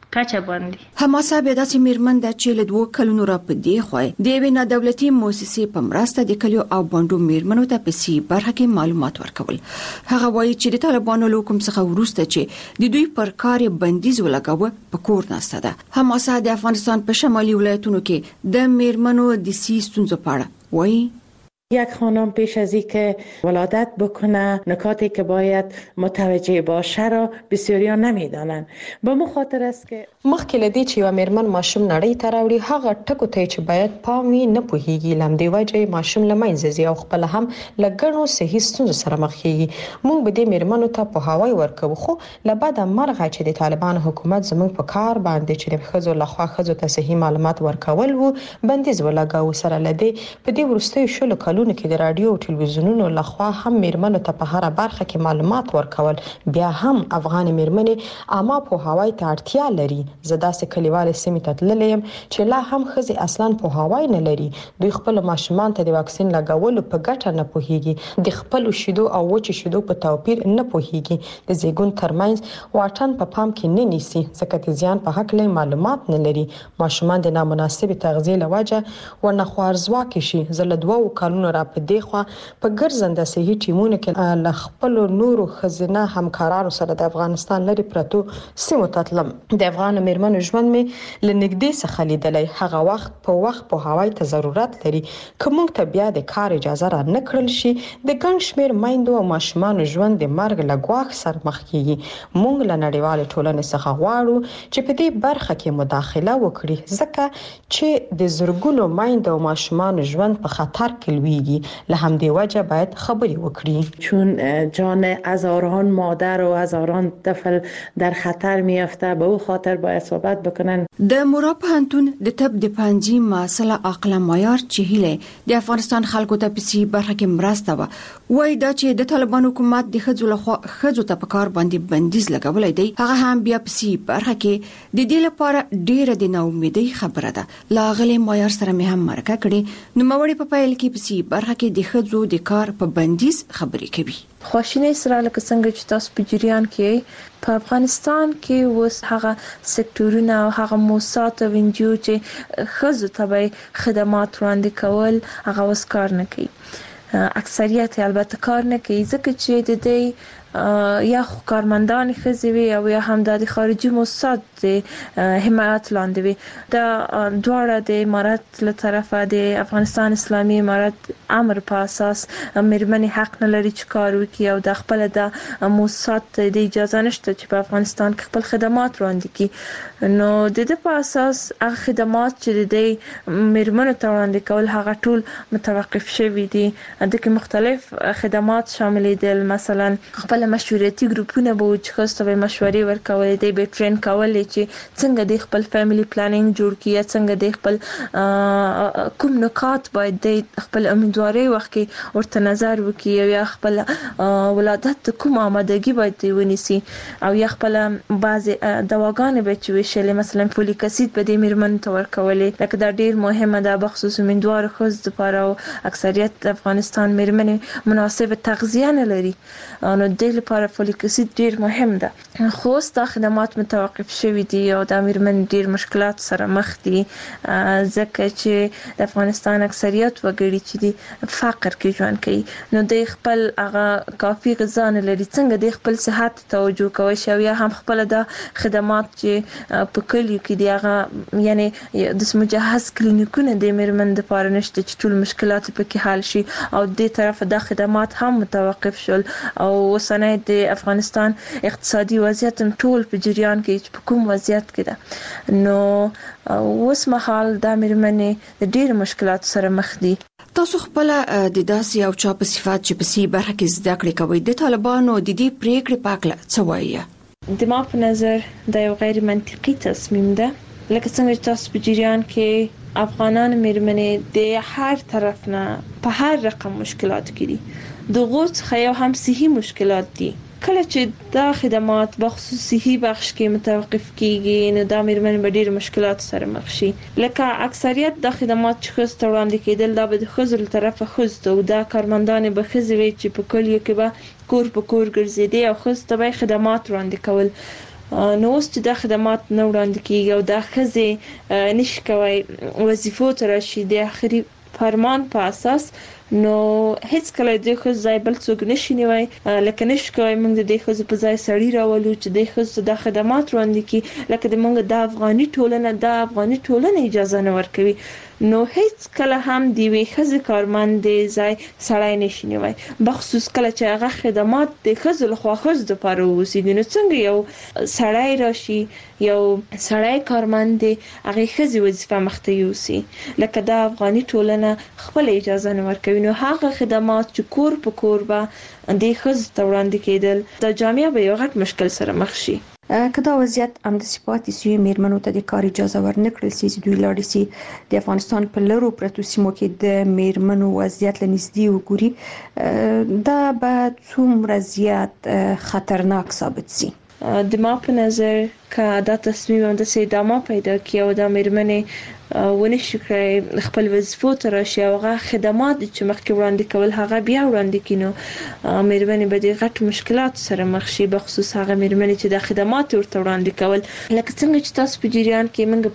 کچه باندې. حماسه بیا داسې میرمن ده چې له 2 کلونو را پدې خوای د یوې نادولتي مؤسسې په مرسته د کلیو او بانډو میرمنو ته په سي برخه کې معلومات ورکول. هغه وایي چې د طالبانو له حکم څخه وروسته چې د دوی پر کار بندیز ولګاوه په کور ناسته ده. حماسه د افغانستان په شمالي ولایتونو کې د میرمنو د سي ستونزو په اړه وایي. یک خانم پیش از اینکه ولادت بکنه نکاتی که باید متوجه باشه را بسیاریان نمیدانند. به مخاطر است که مخکې لدی چې یو میرمن ماشوم نړۍ ته راوړي هغه ټکو ته چې باید پام وي نه پوهیږي. لمدې وجه ماشوم لمنځه ځي او خپل هم لګڼو صحي ستونزو سره مخ کیږي. موږ به د میرمنو ته په هواي ورکو خو لبد مرغه چې د طالبان حکومت زموږ په کار باندې چې د خزو لخوا خزو ته صحي معلومات ورکول وو بندیز ولګاو. سره لدی په دې ورستیو شلو کلونو کې د رادیو او ټلویزیونونو لخوا هم میرمنو ته په هر برخه کې معلومات ورکول. بیا هم افغان میرمنې عامه په هواي ته اړتیا لري. زدا سه کلیوال سیمې ته تللم چې لا هم خزي اصلا په هواي نه لري. دوی خپل ماشومان ته د واکسین لګولو په ګټه نه پوهیږي. د خپل شیدو او وچ شیدو په توپیر نه پوهیږي. د زیګون ترمنځ واټن په پام کې نه نیسي ځکه د زیان په حق له معلومات نه لري. ماشومان د نامناسب تغذیه لوجه ورنه خوارزواکي شي. زله 2 کلونو را په دیخوا په ګرځنده صحي ټیمونو کې ل خپل نورو خزینه همکارانو سره د افغانستان لري پرتو سیمو ته تلم. د افغان میرمنو ژوند می لنګدې څخه لیدلای. هغه وخت په هواي ته ضرورت لري. کوم ته بیا د کار اجازه را نه کړل شي د ګڼ شمیر میندو او ماشومان ژوند د مرګ له ګواښ سره مخ کیږي. موږ له نړیوال ټولنې څخه غواړو چې په دې برخه کې مداخله وکړي ځکه چې د زرګونو میندو او ماشومان ژوند په خطر کې لویږي. له همدې وجه باید خبرې وکړي چون جان هزاران مادر و هزاران طفل در خطر میافته. به او خاطر باید صحبت بکنن. د مورا پوهنتون د طب د پنځي مسله عقل معیار چې هله د افغانستان خلکو ته په سي برخه کې مرسته وای دا چې د طالبان حکومت د خځو لخوا خځو ته په کار باندې بندیز لګولای دی هغه هم بیا په سي برخه کې د دې لپاره ډیره د ناامیدۍ خبره ده. لاغله معیار سره مې هم مرکه کړي. نو موري په پایل کې په سي برخه کې د خځو د کار په بندیز خبرې کوي. خواشینی سره لکه څنګه چې تاسو په جریان کې په افغانستان کې وس هغه سکتورونه او هغه موسسات او انجیو چې خزو ته خدمات وړاندې کول هغه وس کار نه کوي. اکثریت البته کار نه کوي ځکه چې د دې یا کارمندان خزوي او یا هم د خارجي موسسات حمایت لاندې وي. دا دواړه د امارات له طرفه د افغانستان اسلامي امارات امر په اساس میرمنې حق نه لري چې کار وکړي او د خپل د موسسات د اجازه نشته چې په افغانستان کې خپل خدمات وړاندې کړي. نو د دې په اساس هغه خدمات چې د میرمنو ته وړاندې کول هغه ټول متوقف شوي دي. د کې مختلف خدمات شامل دي. مثلا خپل مشورتي ګروپونه به چې خاصه به مشورې ورکولې دي به ټرین کولې چې څنګه د خپل فیملی پلانینګ جوړ کړي څنګه د خپل کوم نکات باید د خپل امیدواري وخت کې ورته نظر وکړي او یا خپل ولادت کوم آمادګي باید ونیسي او یا خپل بعض دواګانې به چې وشلې مثلا فولیک اسید به د میرمن ته ورکولې لکه دا ډیر مهمه ده بخصوص امیدوار خود لپاره او اکثریت د افغانستان میرمنې مناسب تغذیه نه لري. نو د لپاره فولیک اسید ډیر مهم ده. خو دا خدمات متوقف شوي دي او د میرمن ډیر مشکلات سره مخ دي ځکه چې د افغانستان اکثریت وګړي چې د فقر کې ژوند کوي. نو د خپل هغه کافي غذا نه لري څنګه د خپل صحت توجه کوي او یا هم خپل د خدمات چې په کلیو کې دی هغه یعنی د مجهز کلینیکونه د میرمن لپاره نشته چې ټول مشکلات پکې حل شي او د طرف د خدمات هم متوقف شول او وسنه د افغانستان اقتصادي وضعیت ټول په جریان کې په کوم وضعیت کې ده. نو اوس مهال د میرمنې د ډېر مشکلات سره مخ دي. تاسو خپل د داسې او چا په صفات چې په سي برخه کې زده کړې کوي د طالبانو د دې پریکړې پاکله څه وایي؟ د ما په نظر دا یو غیر منطقي تصمیم ده. لکه څنګه چې تاسو په جریان کې افغانان میرمنې د هر طرف نه په هر رقم مشکلات کې دي. د غوڅ خیا هم صحي مشکلات دي. کله چې دا خدمات بخصوص صحي بخش کې متوقف کیږي نو دا میرمن به ډېر مشکلات سره مخ شي. لکه اکثریت د خدمات چې خص وړاندې کېدل دا به د خزر طرفه خزته او دا کارمندان به خزوي چې په کلیو کې به کور په کور ګرځېدي او خص ته خدمات وړاندې کول. نو اوس چې د خدمات نه وړاندې کیږي او د ښځې نشي کوي وظیفو ته راشي د اخري فرمان په اساس نو هیڅ کله د خو ځای بل څوک نشي نیوي لکه نشي کوي موږ د خو په ځای سړی راولو چې د خو د خدمات وړاندې کی لکه د موږ د افغاني ټولنه اجازه نه ورکوي نو هیڅ کله هم دی وی خزه کارمند ځای سړی نشي نیوي بخصوص کله چې هغه خدمات د خزه لخوا خز د پاره وسیږي نو څنګه یو سړی راشي یو سړی کارمند هغه خزه وظیفه مخته یوسي لکه د افغاني ټولنه خپل اجازه نه ورکوي نو هغه خدمات چې کور په کور به د خزه ته وړاندې کېدل د جامعه به یو غټ مشکل سره مخ شي کدا وضعیت هم د صفاتي سوی میرمنو ته د کار اجازه ورنکړل چې دوی لاړ شي د افغانستان په لرو پرتو سیمو کې د میرمنو وضعیت لنږدې وګوري دا به څومره زیات خطرناک ثابت شي د ما په نظر که دا تصمیم هم د ادامه پیدا کړي او د میرمنې ونشي کړی خپل وظیفو ته راشي او هغه خدمات چې مخکې وړاندې کول هغه بیا وړاندې کینو میرمنې به د غټ مشکلات سره مخ شي بخصوص هغه میرمنې چې د خدمات ورته وړاندې کول لکه څنګه چې تاسو په جریان کې موږ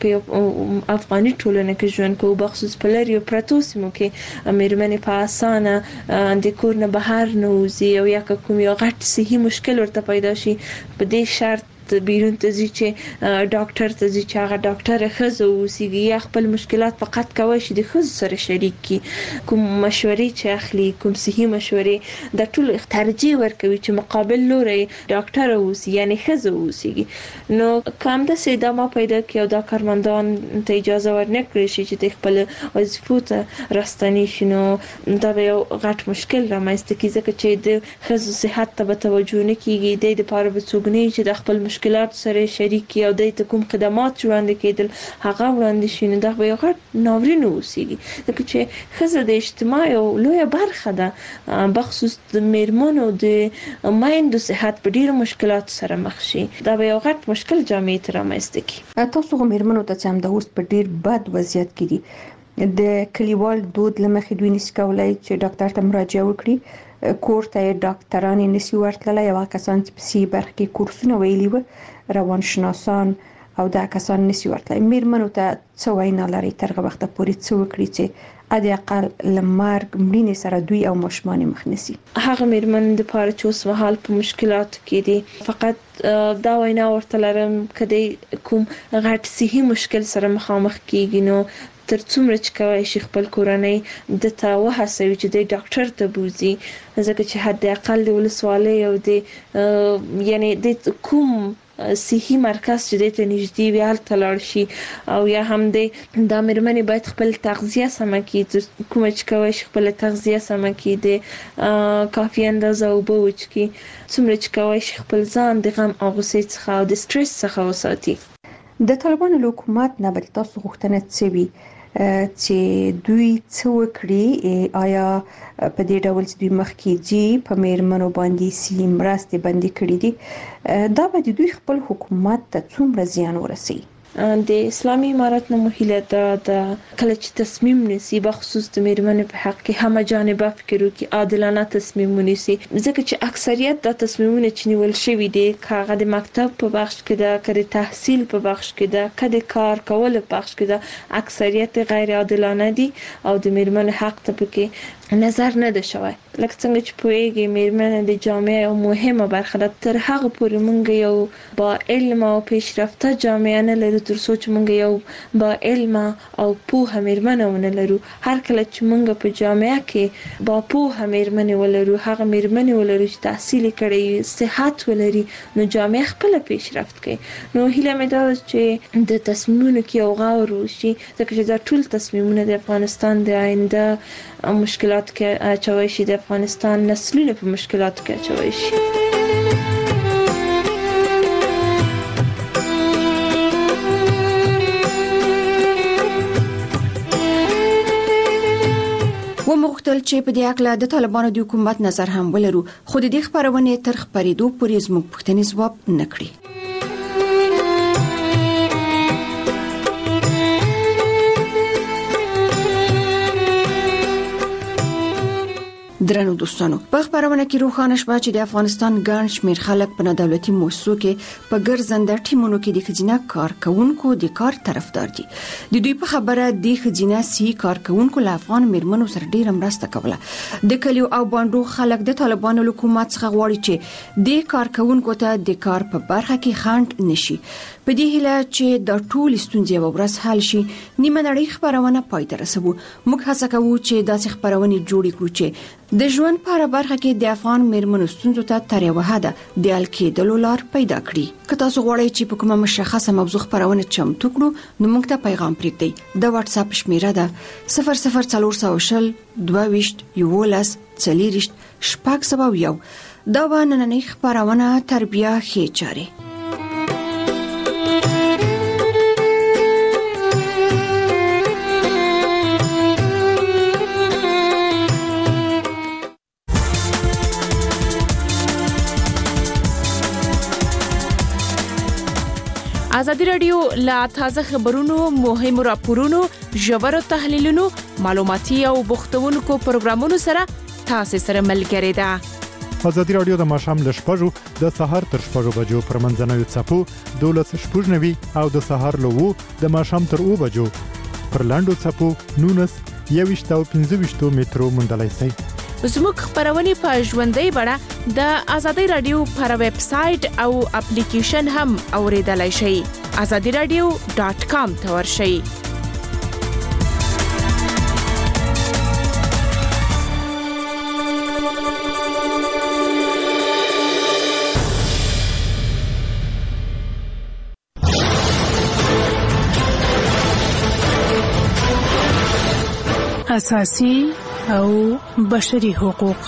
په افغاني ټولنه کې ژوند کوو بخصوص په لري پرتو سیمو کې میرمنې په اسانه د کور نه بهر نه وځي او یا کوم یو غټ صحي مشکل ورته پیدا شي په دې شرط بیرون ته ځي چې ډاکټر ته ځي چې هغه ډاکټر خزه اوسېږي یا خپل مشکلات فقط کوي چې د خزه سره شریک کی کوم مشورې چې اخلي کوم صحي مشورې د ټول ترجیح ورکوي چې مقابل لوري ډاکټر اوسي یعنی خزه اوسېږي نو کوم د ادامه پیدا کړي او د کارمندان ته اجازه ورنکړي شي چې خپل وظیفو ته راستنی شي نو دا به یو غټ مشکل رامنځته کیږي ځکه چې د خزه صحت ته توجه نه کیږي د لپاره به څوګنی چې د خپل مشکلات سره شریک او د کوم خدمات وړاندې کېدل هغه وړاندې شي نو دا به یو غټ ناورین اوسېږي ځکه چې خزه د اجتماع یو لویه برخه ده بخصوص د میرمنو د مایندو صحت په ډیرو مشکلات سره مخ شي دا به یو غټ مشکل جامعې ته رامنځته کړي تاسو میرمنو ته هم د اوس په ډیر بد وضعیت کې دي د کلیوال دود لمخې دوی نس کولای چې ډاکټر ته مراجعه وکړي کور ته ډاکټران نسی ورتللی او کسان چې په سی برخه کې کورسونه ویلي و روانشناسان او دا کسان نسی ورتللی میرمنو ته څه وینا لري ترغه وخت پورې څه وکړي چې ادي اقل لمرګ مړینې سره دوی او ماشومان مخ نسی هغه میرمن د پاره چې اوس مهال په مشکلات کې دي فقط دا وینا ورته لرم کدی کوم غټ صحي مشکل سره مخامخ کیږي نو تر څومره چې کوي شي خپل کورنۍ د تا وهڅوي چې د ډاکټر ته بوزي ځکه چې حد اقل د ولسوالۍ او د یعنی د کوم صحي مرکز چې د نږدې وي هلته لاړ شي او یا هم د میرمنې باید خپل تغذیه سم کړي کوم چې کوي شي خپل تغذیه سم کړي د کافي اندازه اوبه وڅښي څومره چې کوي شي خپل ځان د غم او غوسې څخه او د سټرس څخه وساتي د طالبانو حکومت نه بل تاسو غوښتنه څه وي چې دوی څه وکړي آیا په دې ډول چې دوی مخکې دي په میرمنو باندې سي مرستې باندې کړې دي دا به دوی خپل حکومت ته څومره زیان ورسي د اسلامي امارت نه مهله د کله چې تصمیم نیسي بخصوص د میرمنو په حق کې هم جانبه فکر وکړي عادلانه تصمیم ونیسي ځکه چې اکثریت د تصمیمونو چې نیول شوی دي کاغه د مکتب په بخش کې د کړي تحصیل په بخش کې د کړي کار کول په بخش کې د اکثریت غیر عادلانه دي او د میرمنو حق ته پکې نظر نه ده شوی لکه څنګه چې پوهیږي میرمنه د جامعه یو مهمه برخه ده تر هغه پورې مونږ یو با علم او پیشرفته جامعه نه لرو تر څو چې مونږ یو با علم او پوهه میرمنه ونه لرو هر کله چې مونږ په جامعه کې با پوهه میرمنه ولرو هغه میرمنه ولرو چې تحصیل کړي صحت ولري نو جامعه خپل پیشرفت کوي نو هیله مې ده چې د تصمیمونو کې یو غور وشي ځکه چې دا ټول تصمیمونه د افغانستان د آینده مشکلات کې اچوي شي د افغانستان نسلونه په مشکلات کې اچوي شي ومغتل چې په دې اړه د طالبانو د حکومت نظر هم ولرو خو د دې خبرونه تر خبرېدو پورې زموږ پوښتنې ځواب نکړي درنو دوستانو په خبرونه کې روښانه شوه چې د افغانستان ګڼ شمېر خلک په دولتي مؤسسو کې په ګرځنده ټیمونو کې د خزینه کارکونکو د کار طرفدار دي. د دوی په خبره د خزینه سي کارکونکو له افغان میرمنو سره ډیره مرسته کوله. د کلیو او باندو خلک د طالبانو حکومت څخه غواړي چې د کارکونکو ته د کار په برخه کې خنډ نشي. په دې هیله چې د ټول ستونزې یو ورځ حل شي، نیمه نړۍ خبرونه پای ته رسوو. موږ هڅه کوو چې داسې خبرونه جوړ کړو چې د ژوند په برخه کې د افغان میرمنو ستونزو ته تر یوه حده د حل کېدلو لار پیدا کړي. که تاسو غواړئ چې په کومه مشخصه موضوع خبرونه چمتو کړو نو موږ ته پیغام پرېږدئ. د واتس اپ شمیره ده 00420 22 11 40 601. دا و نننۍ خبرونه تربیه ښې چارې. ازادي رادیو لا تازه خبرونو، مهم راپورونو، ژور تحلیلونو، معلوماتي او بوختونکو پروګرامونو سره تاسو سره ملګری ده. ازادي رادیو د ماښام ل 6:00 د سهار تر 6:00 بجو پر منځنوي څپو 12:90 او د سهار له 2 د ماښام تر 2 بجو پر لاندو څپو 19 او 15 مترو مندلای سي. زموږ خبرونه په ژوندۍ بڼه د ازادي رادیو پر ویب سټ او اپلیکیشن هم اوریدلای شئ. azadiradio.com ته ورشئ. اساسي او بشري حقوق.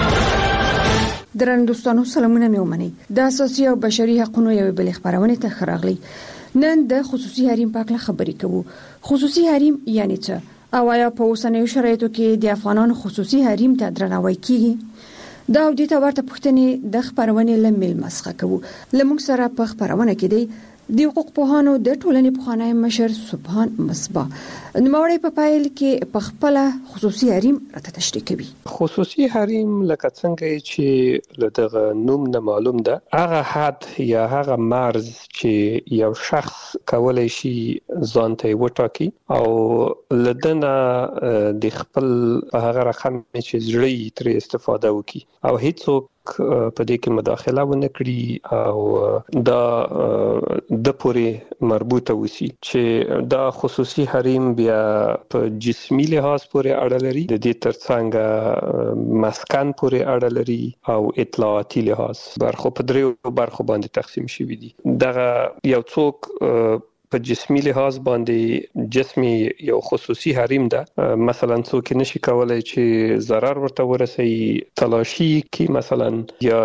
درنو دوستانو سلامونه مې ومنئ. د اساسي او بشري حقوقو یو بل خبرونه ته خراغلي. نن د خصوصي حریم په اړه خبرې کوو. خصوصي حریم یعنی څه؟ او آیا په اوسنیو شرایطو کې د افغانانو خصوصي حریم ته درناوی کیږي؟ دا د دې ورته پوښتنې د خبرونه لمل مسخه کوو. لمونږ سره په خبرونه کې دی د حقوق پوهانو د ټولنې پخوانی مشر سبحان مصباح. نوموړی په پایل کې په خپل خصوصي حریم راته تشریح کوي. خصوصي حریم لکه څنګه چې لدغه نوم نه معلوم ده، هغه حد یا هغه مرز چې یو شخص کولای شي ځان ته وټاکي او لدنه د خپل هغه رقم چې زړی تر استفاده وکي او هیڅوک په دې کې مداخله ونه کړي او دا د پورې مربوطه وسی چې دا خصوصي حریم بیا په جسمي لحاظ پورې اړه لري، د دې ترڅنګ مسکن پورې اړه لري او اطلاعاتي لحاظ برخو په دریو برخو باندې تقسیم شوی دي. دغه یو څوک په جسمي لحاظ باندې جسمي یو خصوصي حریم ده، مثلا څوک نشي کولای چې ضرر ورته ورسي، تلاشي کی مثلا یا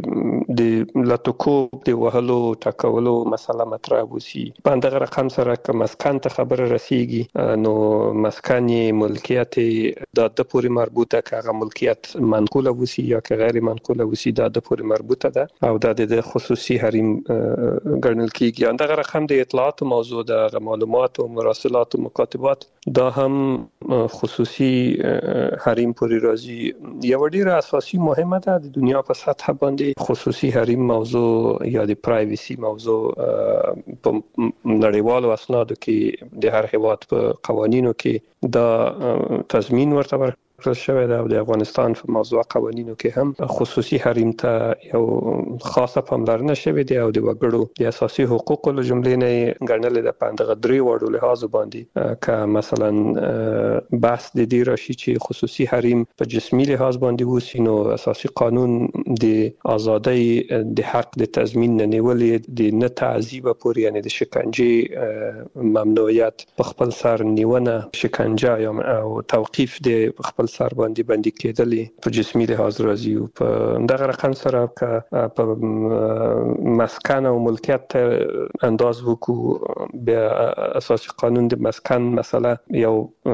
د لټکوب د وهلو ټکولو مسله مطرح وسی. په دغه رقم سره که مسکن ته خبر رسیږي نو مسکن ملکیت د پورې مربوطه، که هغه ملکیت منقوله وسی یا که غیر منقوله وسی د پورې مربوطه ده او د خصوصي حریم ګڼل کیږي. دغه رقم د اطلاعات موضوع د معلومات او مراسلات او مکاتبات دا هم خصوصي حریم پورې راځي. یو ډیره اساسي مهمه ده د دنیا په سطح باندې خصوصي حریم موضوع یا د پرایویسی موضوع په نړیوالو اسنادو کې د هر هیواد په قوانینو کې دا تضمین ورته ورکړل شوی ده او د افغانستان په موضوع قوانینو کې هم خصوصي حریم ته یو خاصه پاملرنه شوې ده او د وګړو د اساسي حقوقو له جملې نه ګڼل ده په دغه درې وړو لحاظ باندې که مثلا بحث د دې راشي چې خصوصي حریم په جسمي لحاظ باندې وسی نو اساسي قانون د ازادۍ د حق د تضمین نه نیولې د نه تعذیب پورې یعنی د شکنجه ممنوعیت په خپل سر نیونه، شکنجه او توقیف د خپل سر باندې بندي کېدلې په جسمي لحاظ راځي. او په دغه رقم سره که په مسکن او ملکیت ته انداز وکړو بیا اساسي قانون د مسکن مسله یو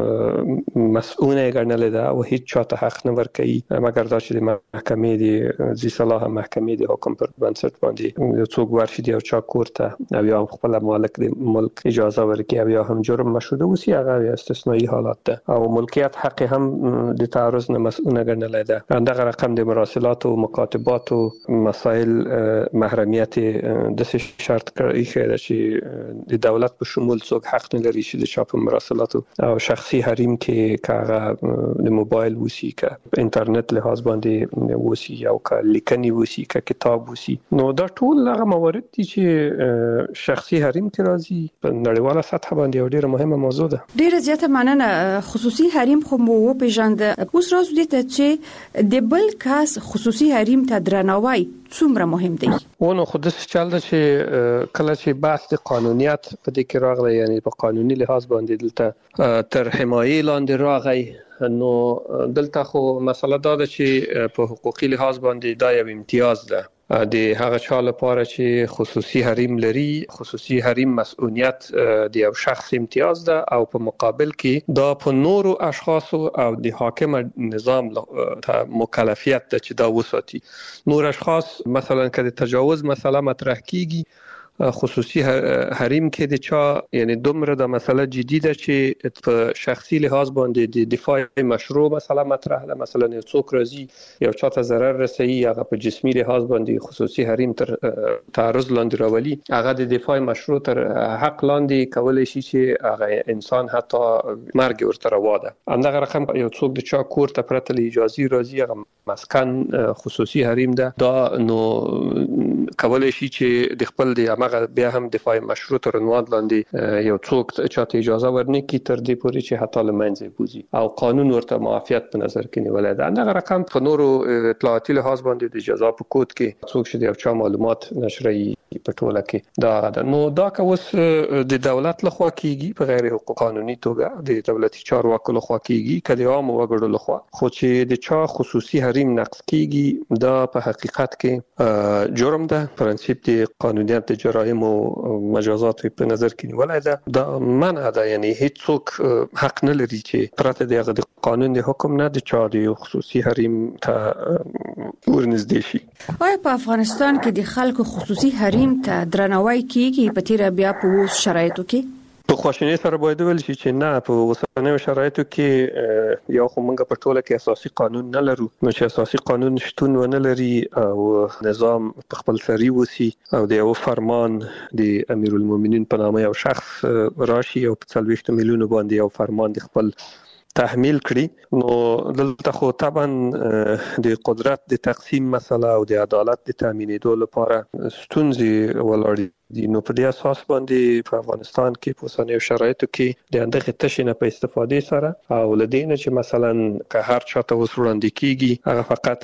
مسؤونه ګڼل ده او هیڅ چاته حق نه ورکوي مګر دا چې د محکمې د ذی صلاح محکمې د حکم پر بنسټ باندې څوک ورشي د یو چا کور ته او یا خپل مالک د ملک اجازه ورکړي او یا هم جرم مشهوده وسی، هغه استثنایی حالات ده. او ملکیت حق هم د تعرض نه مسؤونه ګڼلای ده. دغه رقم د مراسلات او مکاتبات او مسائل محرمیت د شرط کړی دی چې د دولت په شمول څوک حق نه لري چې د چا په مراسلات او شخصي حریم کې کاغه د موبایل وسی ک انټرنیټ لحاظ باندې وسی او ک لیکنی وسی ک کتاب وسی. نو دا ټول هغه موارد دي چې شخصي حریم کې راځي په نړیواله سطح باندې یو ډیره مهمه موضوع ده. ډیره زیاته مننه. خصوصي حریم خو مو وپیژاند. اوس راځو دې ته چې د بل کس خصوصي حریم ته درناوی څومره مهم دی؟ ونه خو د څه چل ده چې کله چې بحث د قانونیت په دې کې راغلی، یعنی په قانوني لحاظ باندې دلته تر حمایې لاندې راغی، نو دلته خو مسله دا ده چې په حقوقي لحاظ باندې دا یو امتیاز ده د هغه چا لپاره چې خصوصي حریم لري. خصوصي حریم مسؤلیت د یو شخص امتیاز ده او په مقابل کې دا په نورو اشخاصو او د حاکم نظام مکلفیت ده چې دا وساتي. نور اشخاص مثلا که د تجاوز مسله مطرح کیږي، خصوصي حریم کې د چا یعنی دومره د مسله جدي ده چې په شخصي لحاظ باندې د دفاع مشروع مسله مطرح ده. مثلا یو څوک راځي یو چاته ضرر رسوي، هغه په جسمي لحاظ باندې خصوصي حریم تر تعرض لاندې راولي، هغه د دفاع مشروع تر حق لاندې کولای شي چې هغه انسان حتی مرګ ورته روا ده. همدغه رقم یو څوک د چا کور ته پرته له اجازه راځي، هغه مسکن خصوصي حریم ده. دا نو کولای شي چې د خپل د بیا هم دفاع مشروع تر عنوان لاندې یو څوک چاته اجازه ورنکړي تر دې پورې چې حتی له منځه بوزي او قانون ورته معافیت په نظر کې نیولای ده. دغه رقم په نورو اطلاعاتي لحاظ باندې د جزا په کود کې څوک چې د یو چا معلومات نشري په ټوله کې دا ده. نو دا که اوس د دولت لخوا کیږي په غیر حقوق قانوني توګه، د دولتي چارواکو لخوا کیږي، که د عام وګړو لخوا، خو چې د چا خصوصي حریم نقض کیږي دا په حقیقت کې جرم ده. پرنسيپ د قانونیت د جرایم او مجازات په نظر کې نیولای ده. دا منع ده، یعنی هیڅ څوک حق نه لري چې پرته د قانون د حکم نه د چا د خصوصي حریم ته ورنږدې شي. آیا په افغانستان کې د خلکو خصوصي حریم ته درناوی کیږي په تیر بیا په اوس شرایطو کې؟ په خواشینی سره باید ویل شي چې نه، په اوسنیو شرایطو کې یو خو موږ په ټوله کې اساسي قانون نه لرو، نو چې اساسي قانون شتون ونه لري او نظام په خپل سری وسی او د یو فرمان د امیرالمؤمنین په نامه یو شخص راشي او په 40 میلیون باندې یو فرمان د خپل تحمیل کړي، نو دلته خو طبعا د قدرت د تقسیم مسله او د عدالت د تامینېدو لپاره ستونزې ولاړې دي. نو په دې اساس باندې په افغانستان کې په اوسنیو شرایطو کې د اندغه تشنه په استفادې سره او لدینه چې مثلا که هر چاته وسوړاندې کیږي هغه فقط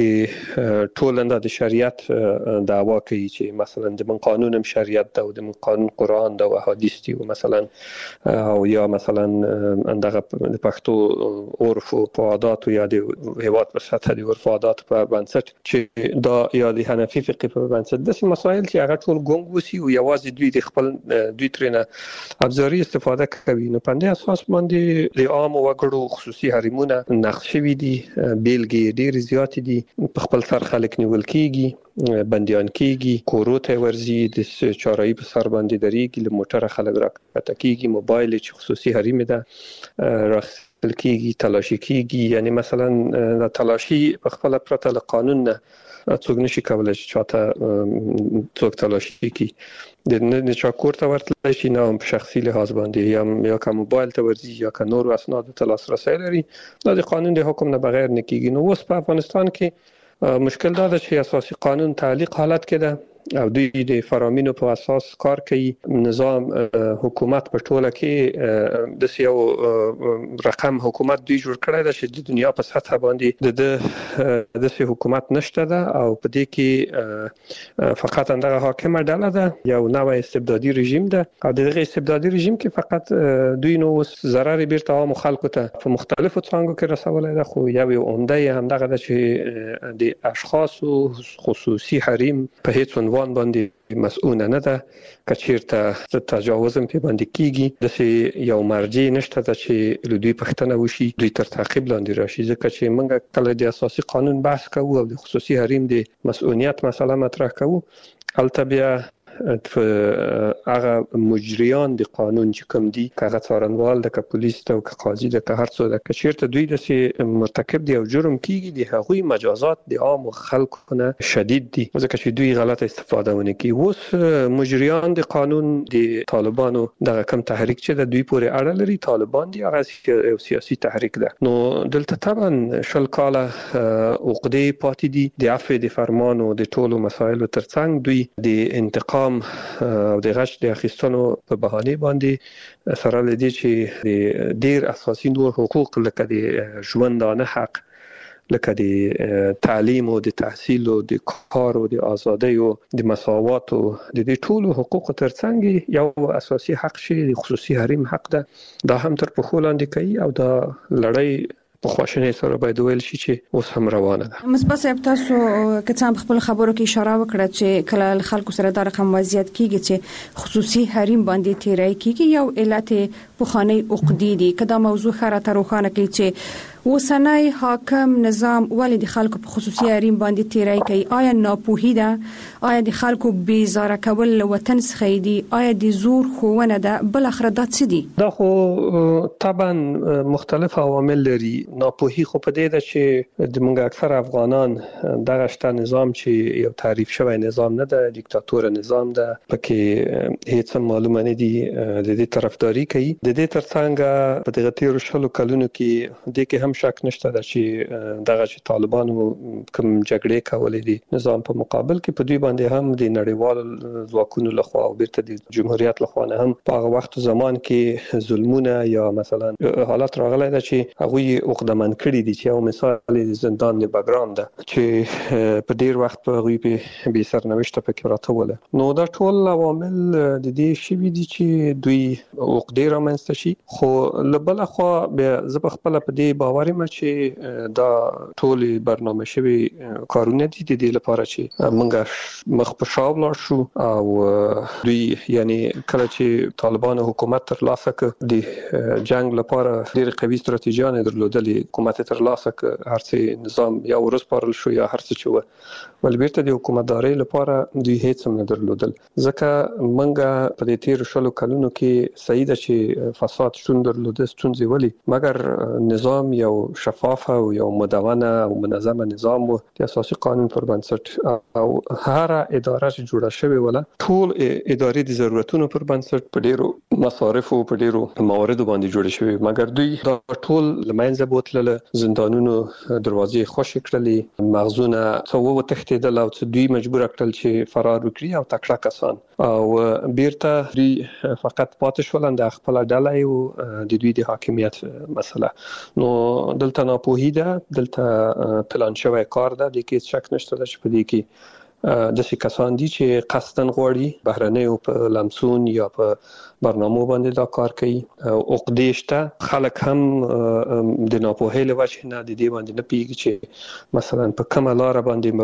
د ټولنده د شریعت دعوا کوي چې مثلا د من قانونم شریعت ده او د من قانون قرآن ده او احادیث دي مثلا، او یا مثلا اندغه د پښتو عرف او عادات یا د هیواد په سطح د عرف او عادات په بنسټ چې دا یا د حنفي فقه په بنسټ د مسایل چې هغه ټول ګونګ او یوازې دوی د خپل دوی ترنه ابزاري استفاده کوي. نو په دې اساس باندې د عام وګړو خصوصي حریمونه نقض شوي دي، بیلګې ډېر زیات دي، په خپل سر خلک نیول کیږي، بندیان کیږي، کورو ته ورځي، د چارایي په سر باندې درېږي، له موټره خلک راکته کیږي، موبایل چې خصوصي حریم ده راخیستل کیږي، تلاشي کیږي. یعنی مثلا د تلاشي په خپل پرته له قانون نه څوک نشي کولای چې چاته څوک تلاشي کی د چا کور ته ورتلای شي، نه په شخصي لحاظ باندې یا که موبایل ته ورځي یا که نور اسناد ته لاسرسی لري، دا د قانون د حکم نه بغیر نه کیږي. نو اوس په افغانستان کې مشکل دا ده چې اساسي قانون تعلیق حالت کې ده او دوی د فرامینو په اساس کار کوي. نظام حکومت په ټوله کې د یو رقم حکومت دوی جوړ کړی ده چې د دنیا په سطح باندې د حکومت نشته ده او په دې کې فقط اندغه حاکمه ډله ده، یو نوې استبدادي رژیم ده او دغه استبدادي رژیم کې فقط دوی نو ضرر بیرته عام خلکو ته په مختلفو څانګو کې رسولای ده. خو یو عمده همدغه ده چې د اشخاصو خصوصي حریم په هیڅ عنوان باندې مسؤونه نه ده. کچیرته تجاوز هم په باندې کیږي، د یو مرجع نشته چې دوی پښتنه وشي، دوی تر تعقیب لاندې راشي. ځکه چې موږ کله د اساسي قانون بحث کوو او د خصوصي حریم د مسؤلیت مسله مطرح کوو، البته بیا هغه مجریان د قانون چې کوم دي هغه څارنوال د پولیس ته او قاضي د هر څو د کچیرته دوی د مرتکب دي او جرم کیږي د هغوی مجازات د عام خلکو نه شدید دي ځکه چې دوی غلط استفاده ونه کوي. اوس مجریان د قانون د طالبانو د کم تحریک چې د دوی پورې اړه لري طالبان دي هغه سیاسي تحریک ده. نو دلته طبعا شل کاله عقدې پاتې دي د عفو د فرمان او د ټولو مسایلو ترڅنګ دوی د انتقام او د غش د اخیستنو په بهانه باندې سره لدی چې د ډیر اساسي نور حقوق لکه د ژوندانه حق لکه د تعلیم او د تحصیل او د کار او د ازادۍ او د مساوات او د دې ټولو حقوق ترڅنګ یو اساسي حق شي د خصوصي حریم حق ده دا هم تر پخو لاندې کوي او دا لړۍ په خواشنۍ سره باید ویل شي چې اوس هم روانه ده. مصباح صاحب تاسو کڅام خپل خبرو کې اشاره وکړه چې کله خلکو سره دا رقم وضعیت کیږي چې خصوصي حریم باندې تیرای کیږي یو علت پخوانی عقدې دي کدا موضوع خره تر روخانه کوي چې وسنۍ حاکم نظام ولې د خلکو په خصوصي حریم باندې تیرای کوي آیا ناپوهی ده آیا د خلکو بیزاره کول له وطن څخه دي آیا د زور خوونه ده بل اخر د څه دي دا خو طبعا مختلف عوامل لري. ناپوهی خو په دې ده چې د موږ اکثر افغانان دغه شته نظام چې یو تعریف شوی نظام نه ده دیکتاتور نظام ده پکې هیڅ معلومه نه دي د دې طرفداري کوي. د دې ترڅنګ په دغه تیر شلو کلونو کې د کې هم شک نشته چې دغه چې طالبانو کوم جګړې کولې دي نظام په مقابل کې په دوی باندې هم د نړیوال ځواکونو لخوا او بیرته د جمهوریت لخوا نه هم په هغه وخت زمان کې ظلمونه یا مثلا حالت راغلی ده چې هغه عقدمن کړي دي چې یو مثال د زندان د بګراند ده چې په ډیر وخت په غوي په بي سرنوشت په کې راټوله. نو دا ټول عوامل د دې شی دي چې دوی عقدې رامنځته شي خو لبل خو به زه خپل په دې باور یم چې دا ټول برنامه شوی کارونه دي د دې لپاره چې موږ مخ په شاو لاړ شو او دوی یعنی کله چې طالبان حکومت تر لاسه ک د جنگ لپاره ډېر قوي ستراتیژیان درلودلې حکومت تر لاسه ک هر څه نظام یا ورسپارل شو یا هر څه چې ول بیرته د حکومتداري لپاره دوی هیڅ هم نه درلودل ځکه موږ په دې تیر شلو کلونو کې صحیح ده چې فساد شون درلوده ستونزې ولي مګر نظام یو شفاف او یو مدونه او منظمه نظام وو د اساسي قانون پر بنسټ او هر اداره چې جوړه شوې ولا ټول ادارې د ضرورتونو پر بنسټ په ډیرو مصارف او په ډیرو موارد باندې جوړه شوې مګر دوی دا ټول لمنځه بوتلل زندانونو دروازې خوش کړلې مغزونه څو وتښتیدل او دوی مجبور کړل چې فرار وکړي او تکړه کسان او بیرته دوی فقط پاتې شول د خپل ډله او د دوی د حاکمیت مسله. نو دلته ناپوهی ده دلته پلان شوی کار ده د کې شک نشته چې په دې کې د څه کسان دي چې قصدن غواړي بهرنۍ او په لمسون یا په برنامه باندې دا کار کوي عقدې شته خلک هم د ناپوهۍ له وجې نه د دې باندې نه پیږي چې مثلا په کومه لار باندې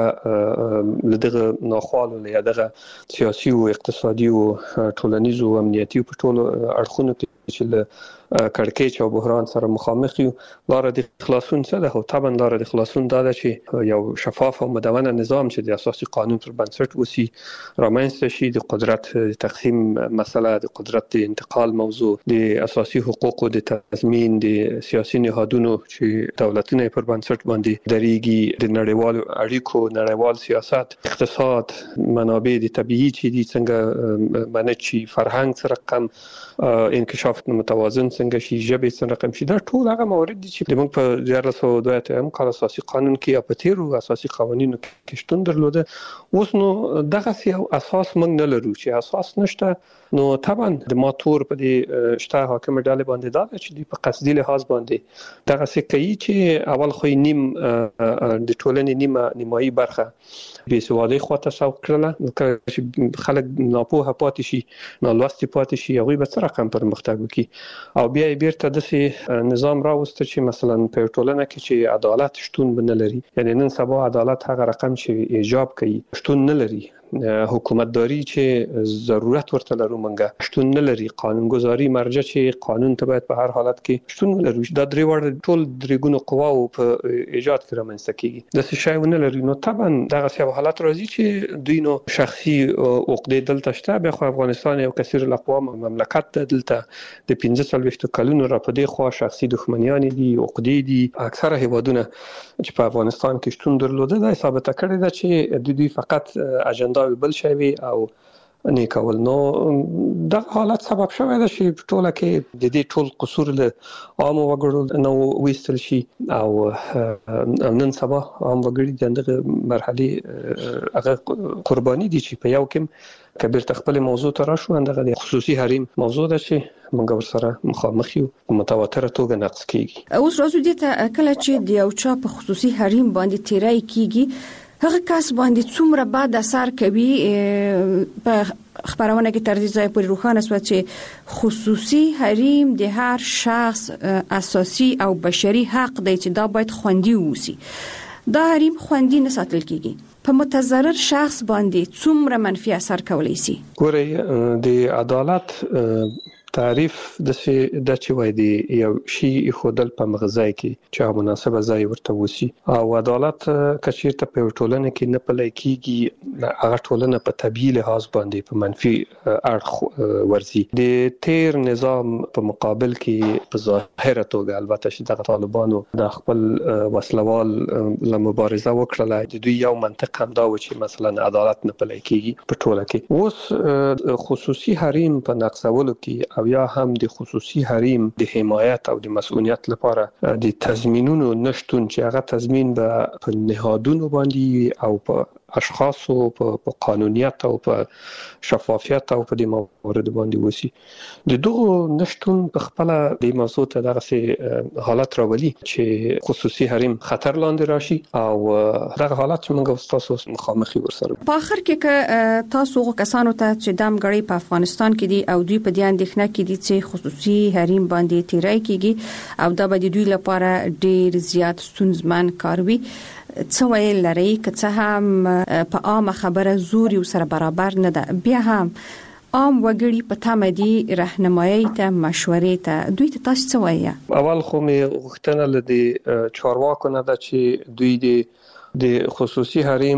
مبنګه لدغه ناخوالو یا دغه سیاسي او اقتصادي او ټولنیز او امنیتي په ټولو اړخونو کې چې کړکېچ او بحران سره مخامخ یو لار د خلاصون څه ده او طبعا لار د خلاصون دا ده چې یو شفاف او مدونه نظام چې د اساسي قانون پر بنسټ وسی رامنځته شي د قدرت تقسیم مسله د قدرت د انتقال موضوع د اساسي حقوقو د تضمین د سیاسي نهادونو چې دولتونه پر بنسټ باندې درېږي د نړیوالو اړیکو نړیوال سیاست اقتصاد منابع د طبيعي چې دي څنګه منچي فرهنګ سره کم انکشاف متوازن څنګه شي ژبه څنګه رقم شي دا ټول هغه موارد دي چې موږ په 1902 هم کال اساسي قانون کې یا په تیرو اساسي قوانینو کې شتون درلوده اوس نو دغه یو اساس موږ نه لرو چې اساس نشته نو طبعا د ماتور په دې شته حاکم ډلې باندې دا چې دی په قصدي لحاظ باندې دغه څه کوي چې اول خو نیم د ټولنې نیمایي برخه به سوادي خواته سوق کړله چې خلک ناپوهه پاتې شي نالوستي پاتې شي هغه به څه رقم پرمختګ وکړي او بیا بیرته د نظام راوسته چې مثلا په ټولنه کې چې عدالت شتون بنه لري یعنی نن سبا عدالت هغه رقم چې ایجاب کوي شتون نه لري حکومتداري چې ضرورت ورته لرو منګه شتون نه لري. قانونګذاري مرجع چې قانون ته باید په هر حالت کې شتون ولري. دا درې وړ ټول درې ګونو قواو په ایجاد کې رامنځته کیږي. د څه شی ونه لري نو طبعا دغه څه حالت راځي چې دوی نو شخصي عقدې دلته شته. بیا خو افغانستان یو کثیر الاقوام مملکت ده. دلته د 45 کلونو را پدې خو شخصي دښمنیان دي، عقدې دي. اکثره هیوادونه چې په افغانستان کې شتون درلوده دا ثابت کړی ده چې دوی فقط اجنډا بل شی وي او نه کول. نو دا حالت سبب شوی ده چې ټوله کې د دې ټول قصور له عام وګړو نو وستل شي او نن سبا عام وګړي دغه مرحله هغه قرباني دي چې په یو کې کبیر تخپل موضوع ته راشو. اندغه د خصوصي حریم موضوع ده چې موږ ورسره مخامخ یو متواتره توګه نقص کیږي. اوس راځو دې ته کله چې د یو چا په خصوصي حریم باندې تیرای کیږي هغه کس باندې څومره بعد اثر کوي. په خبرونه کې تر دې ځای پورې روښانه شو چې خصوصي حریم د هر شخص اساسي او بشري حق دی چې دا باید خوندي ووسی. دا حریم خوندي نه ساتل کیږي. په متضرر شخص باندې څومره منفي اثر کولی شي؟ ګورئ د عدالت تعریف د چې وای دی یو شی خودل په مغزای کې چې مناسبه ځای ورته وسی او عدالت کچیرته په ټولنه کې نه پلي کیږي هغه ټولنه په طبيعي لحاظ باندې په منفي اړخ ورزي. د تیر نظام په مقابل کې په ظاهره توګه البته چې د طالبانو د خپل وسلوال له مبارزه وکړه د دوی یو منطق هم دا و چې مثلا عدالت نه پلي کیږي په ټوله کې. اوس خصوصي حریم په نقصولو کې یا هم د خصوصي حریم د حمایت او د مسؤلیت لپاره د تضمینونو نشټون چې هغه تضمین به په نهادونو باندې او په اشخاصو په قانونیت او په شفافیت او په د موارد باندې وسی. د دغه نشټون په خپل د موضوع ته دغه حالت راولي چې خصوصي حریم خطر لاندې راشي او دغه حالت موږ تاسو مخامخ ورسره. په اخر کې تاسو کسانو ته چې دام غړي په افغانستان کې دي او دوی په دې اندېښنه کې دي چې خصوصي حریم باندې تیرای کیږي او دا به دوی لپاره ډیر زیات ستونزمن کار وي. څه ویل لري که څه هم په عامه خبره زوري سره برابر نه ده بیا هم عام وګړي په تمدي راهنمایي ته مشورې ته دوی ته تاسو څه وایي؟ اول خو مې غوښتنه لدی چارواکو نه ده چې دوی د خصوصي حریم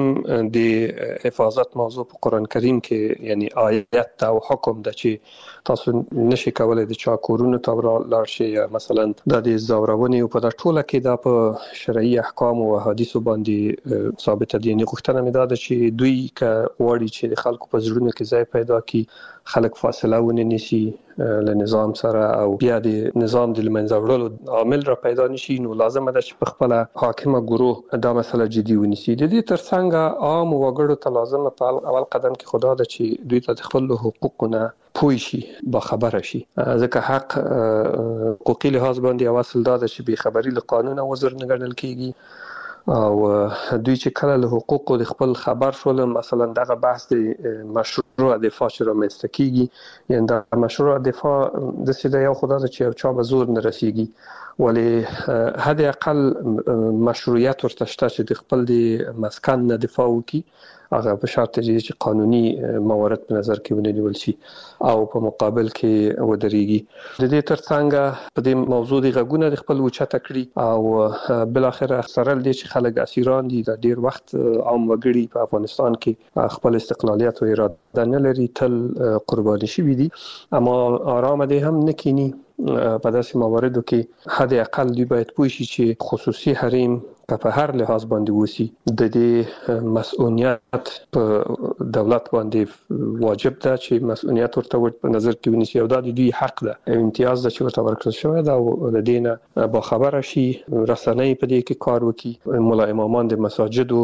د حفاظت موضوع په قرآن کریم کې یعنی آیت او حکم ده چې تاسو نشي کولای د چا کورونو ته لاړ شي یا مثلا د زورونې په ټوله کې د په شرعي احکام او احادیث باندې ثابت دي. نه غوښتنه مې ده چې دوی ک وړي چې د خلکو په زړونو کې ځای پیدا کړي خلک فاصله ونیسي له نظام سره او بیا د نظام د لمنځه وړلو عامل را پیدا نشي. نو لازم ده چې په خپل حاکمه ګروه دا مسله جدي ونیسي. د دې ترڅنګ عام وګړو ته لازم په اول قدم کې خدا ده چې دوی ته خپل حقوقونه پوي شي با خبره شي. ځکه حق حقوقي لحاظ باندې اصل دا ده چې به خبري له قانون او وزر نه ګڼل کیږي او دوی چې کله له حقوقو د خپل خبر شول مثلا دغه بحث د مشروع دفاع چې رامنځته کیږي یعنی د مشروع دفاع د سیده یو خدای چې چا به زور نه رسیږي ولی حد اقل مشروعیت ورته شته چې د خپل د مسکن نه دفاع وکړي هغه په شرط چې قانوني موارد په نظر کې ونیول شي او په مقابل کې ودرېږي. د دې ترڅنګ په دې موضوع د غږونه د خپل وچته کړی او بل اخر سره د چې خلک اسیران دي د ډیر وخت عام وګړي په افغانستان کې خپل استقلالیت او اراده نه لري تل قرباني شوي دي اما آرام دي هم نکینی. په داسې مواردو کې حد اقل دوی باید پوه شي چې خصوصي حریم په هر لحاظ باندې وسی د دې مسؤلیت په دولت باندې واجب ده چې مسؤلیت ورته په نظر کې ونیسي او دا د دوی حق ده امتیاز ده چې ورته ورکړل شوی ده او د دینه با خبره شي رسنۍ په دې کې کار وکړي مولا امامان د مساجد او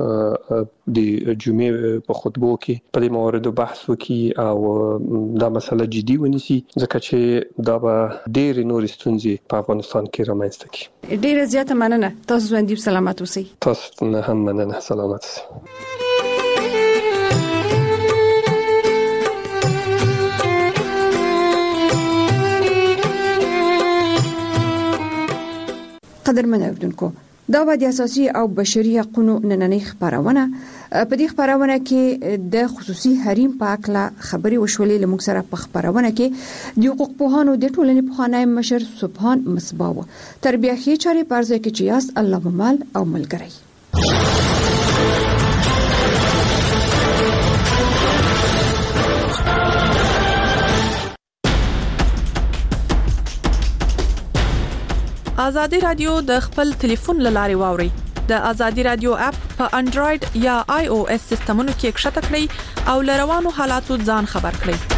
د جمعې په خطبو کې په دې مواردو بحث وکړي او دا مسله جدي ونیسي ځکه چې دا به ډېر نور ستونزې په افغانستان کې رامنځته کړي. ډېر زیاته مننه. تاسو ژوندۍ سلامت اوسئ. تاسو نه هم مننه. سلامت اوسئ. قدرمن اوریدونکو دا به د اساسي او بشري حقوقو نننۍ خبرونه په دې خبرونه کې د خصوصي حریم په اړه خبري وشولې لمږ سره په خبرونه کې د حقوق پوهانو د ټولنې پوهانای مشر سبحان مصباح تربیحي چاري پرځه کې چیاس الله ممال او ملګری ازادي رادیو د خپل ټلیفون لارې واوري د ازادي رادیو اپ په انډراید یا آی او اس سیستمونو کې کښته کړئ او لروانو حالاتو ځان خبر کړئ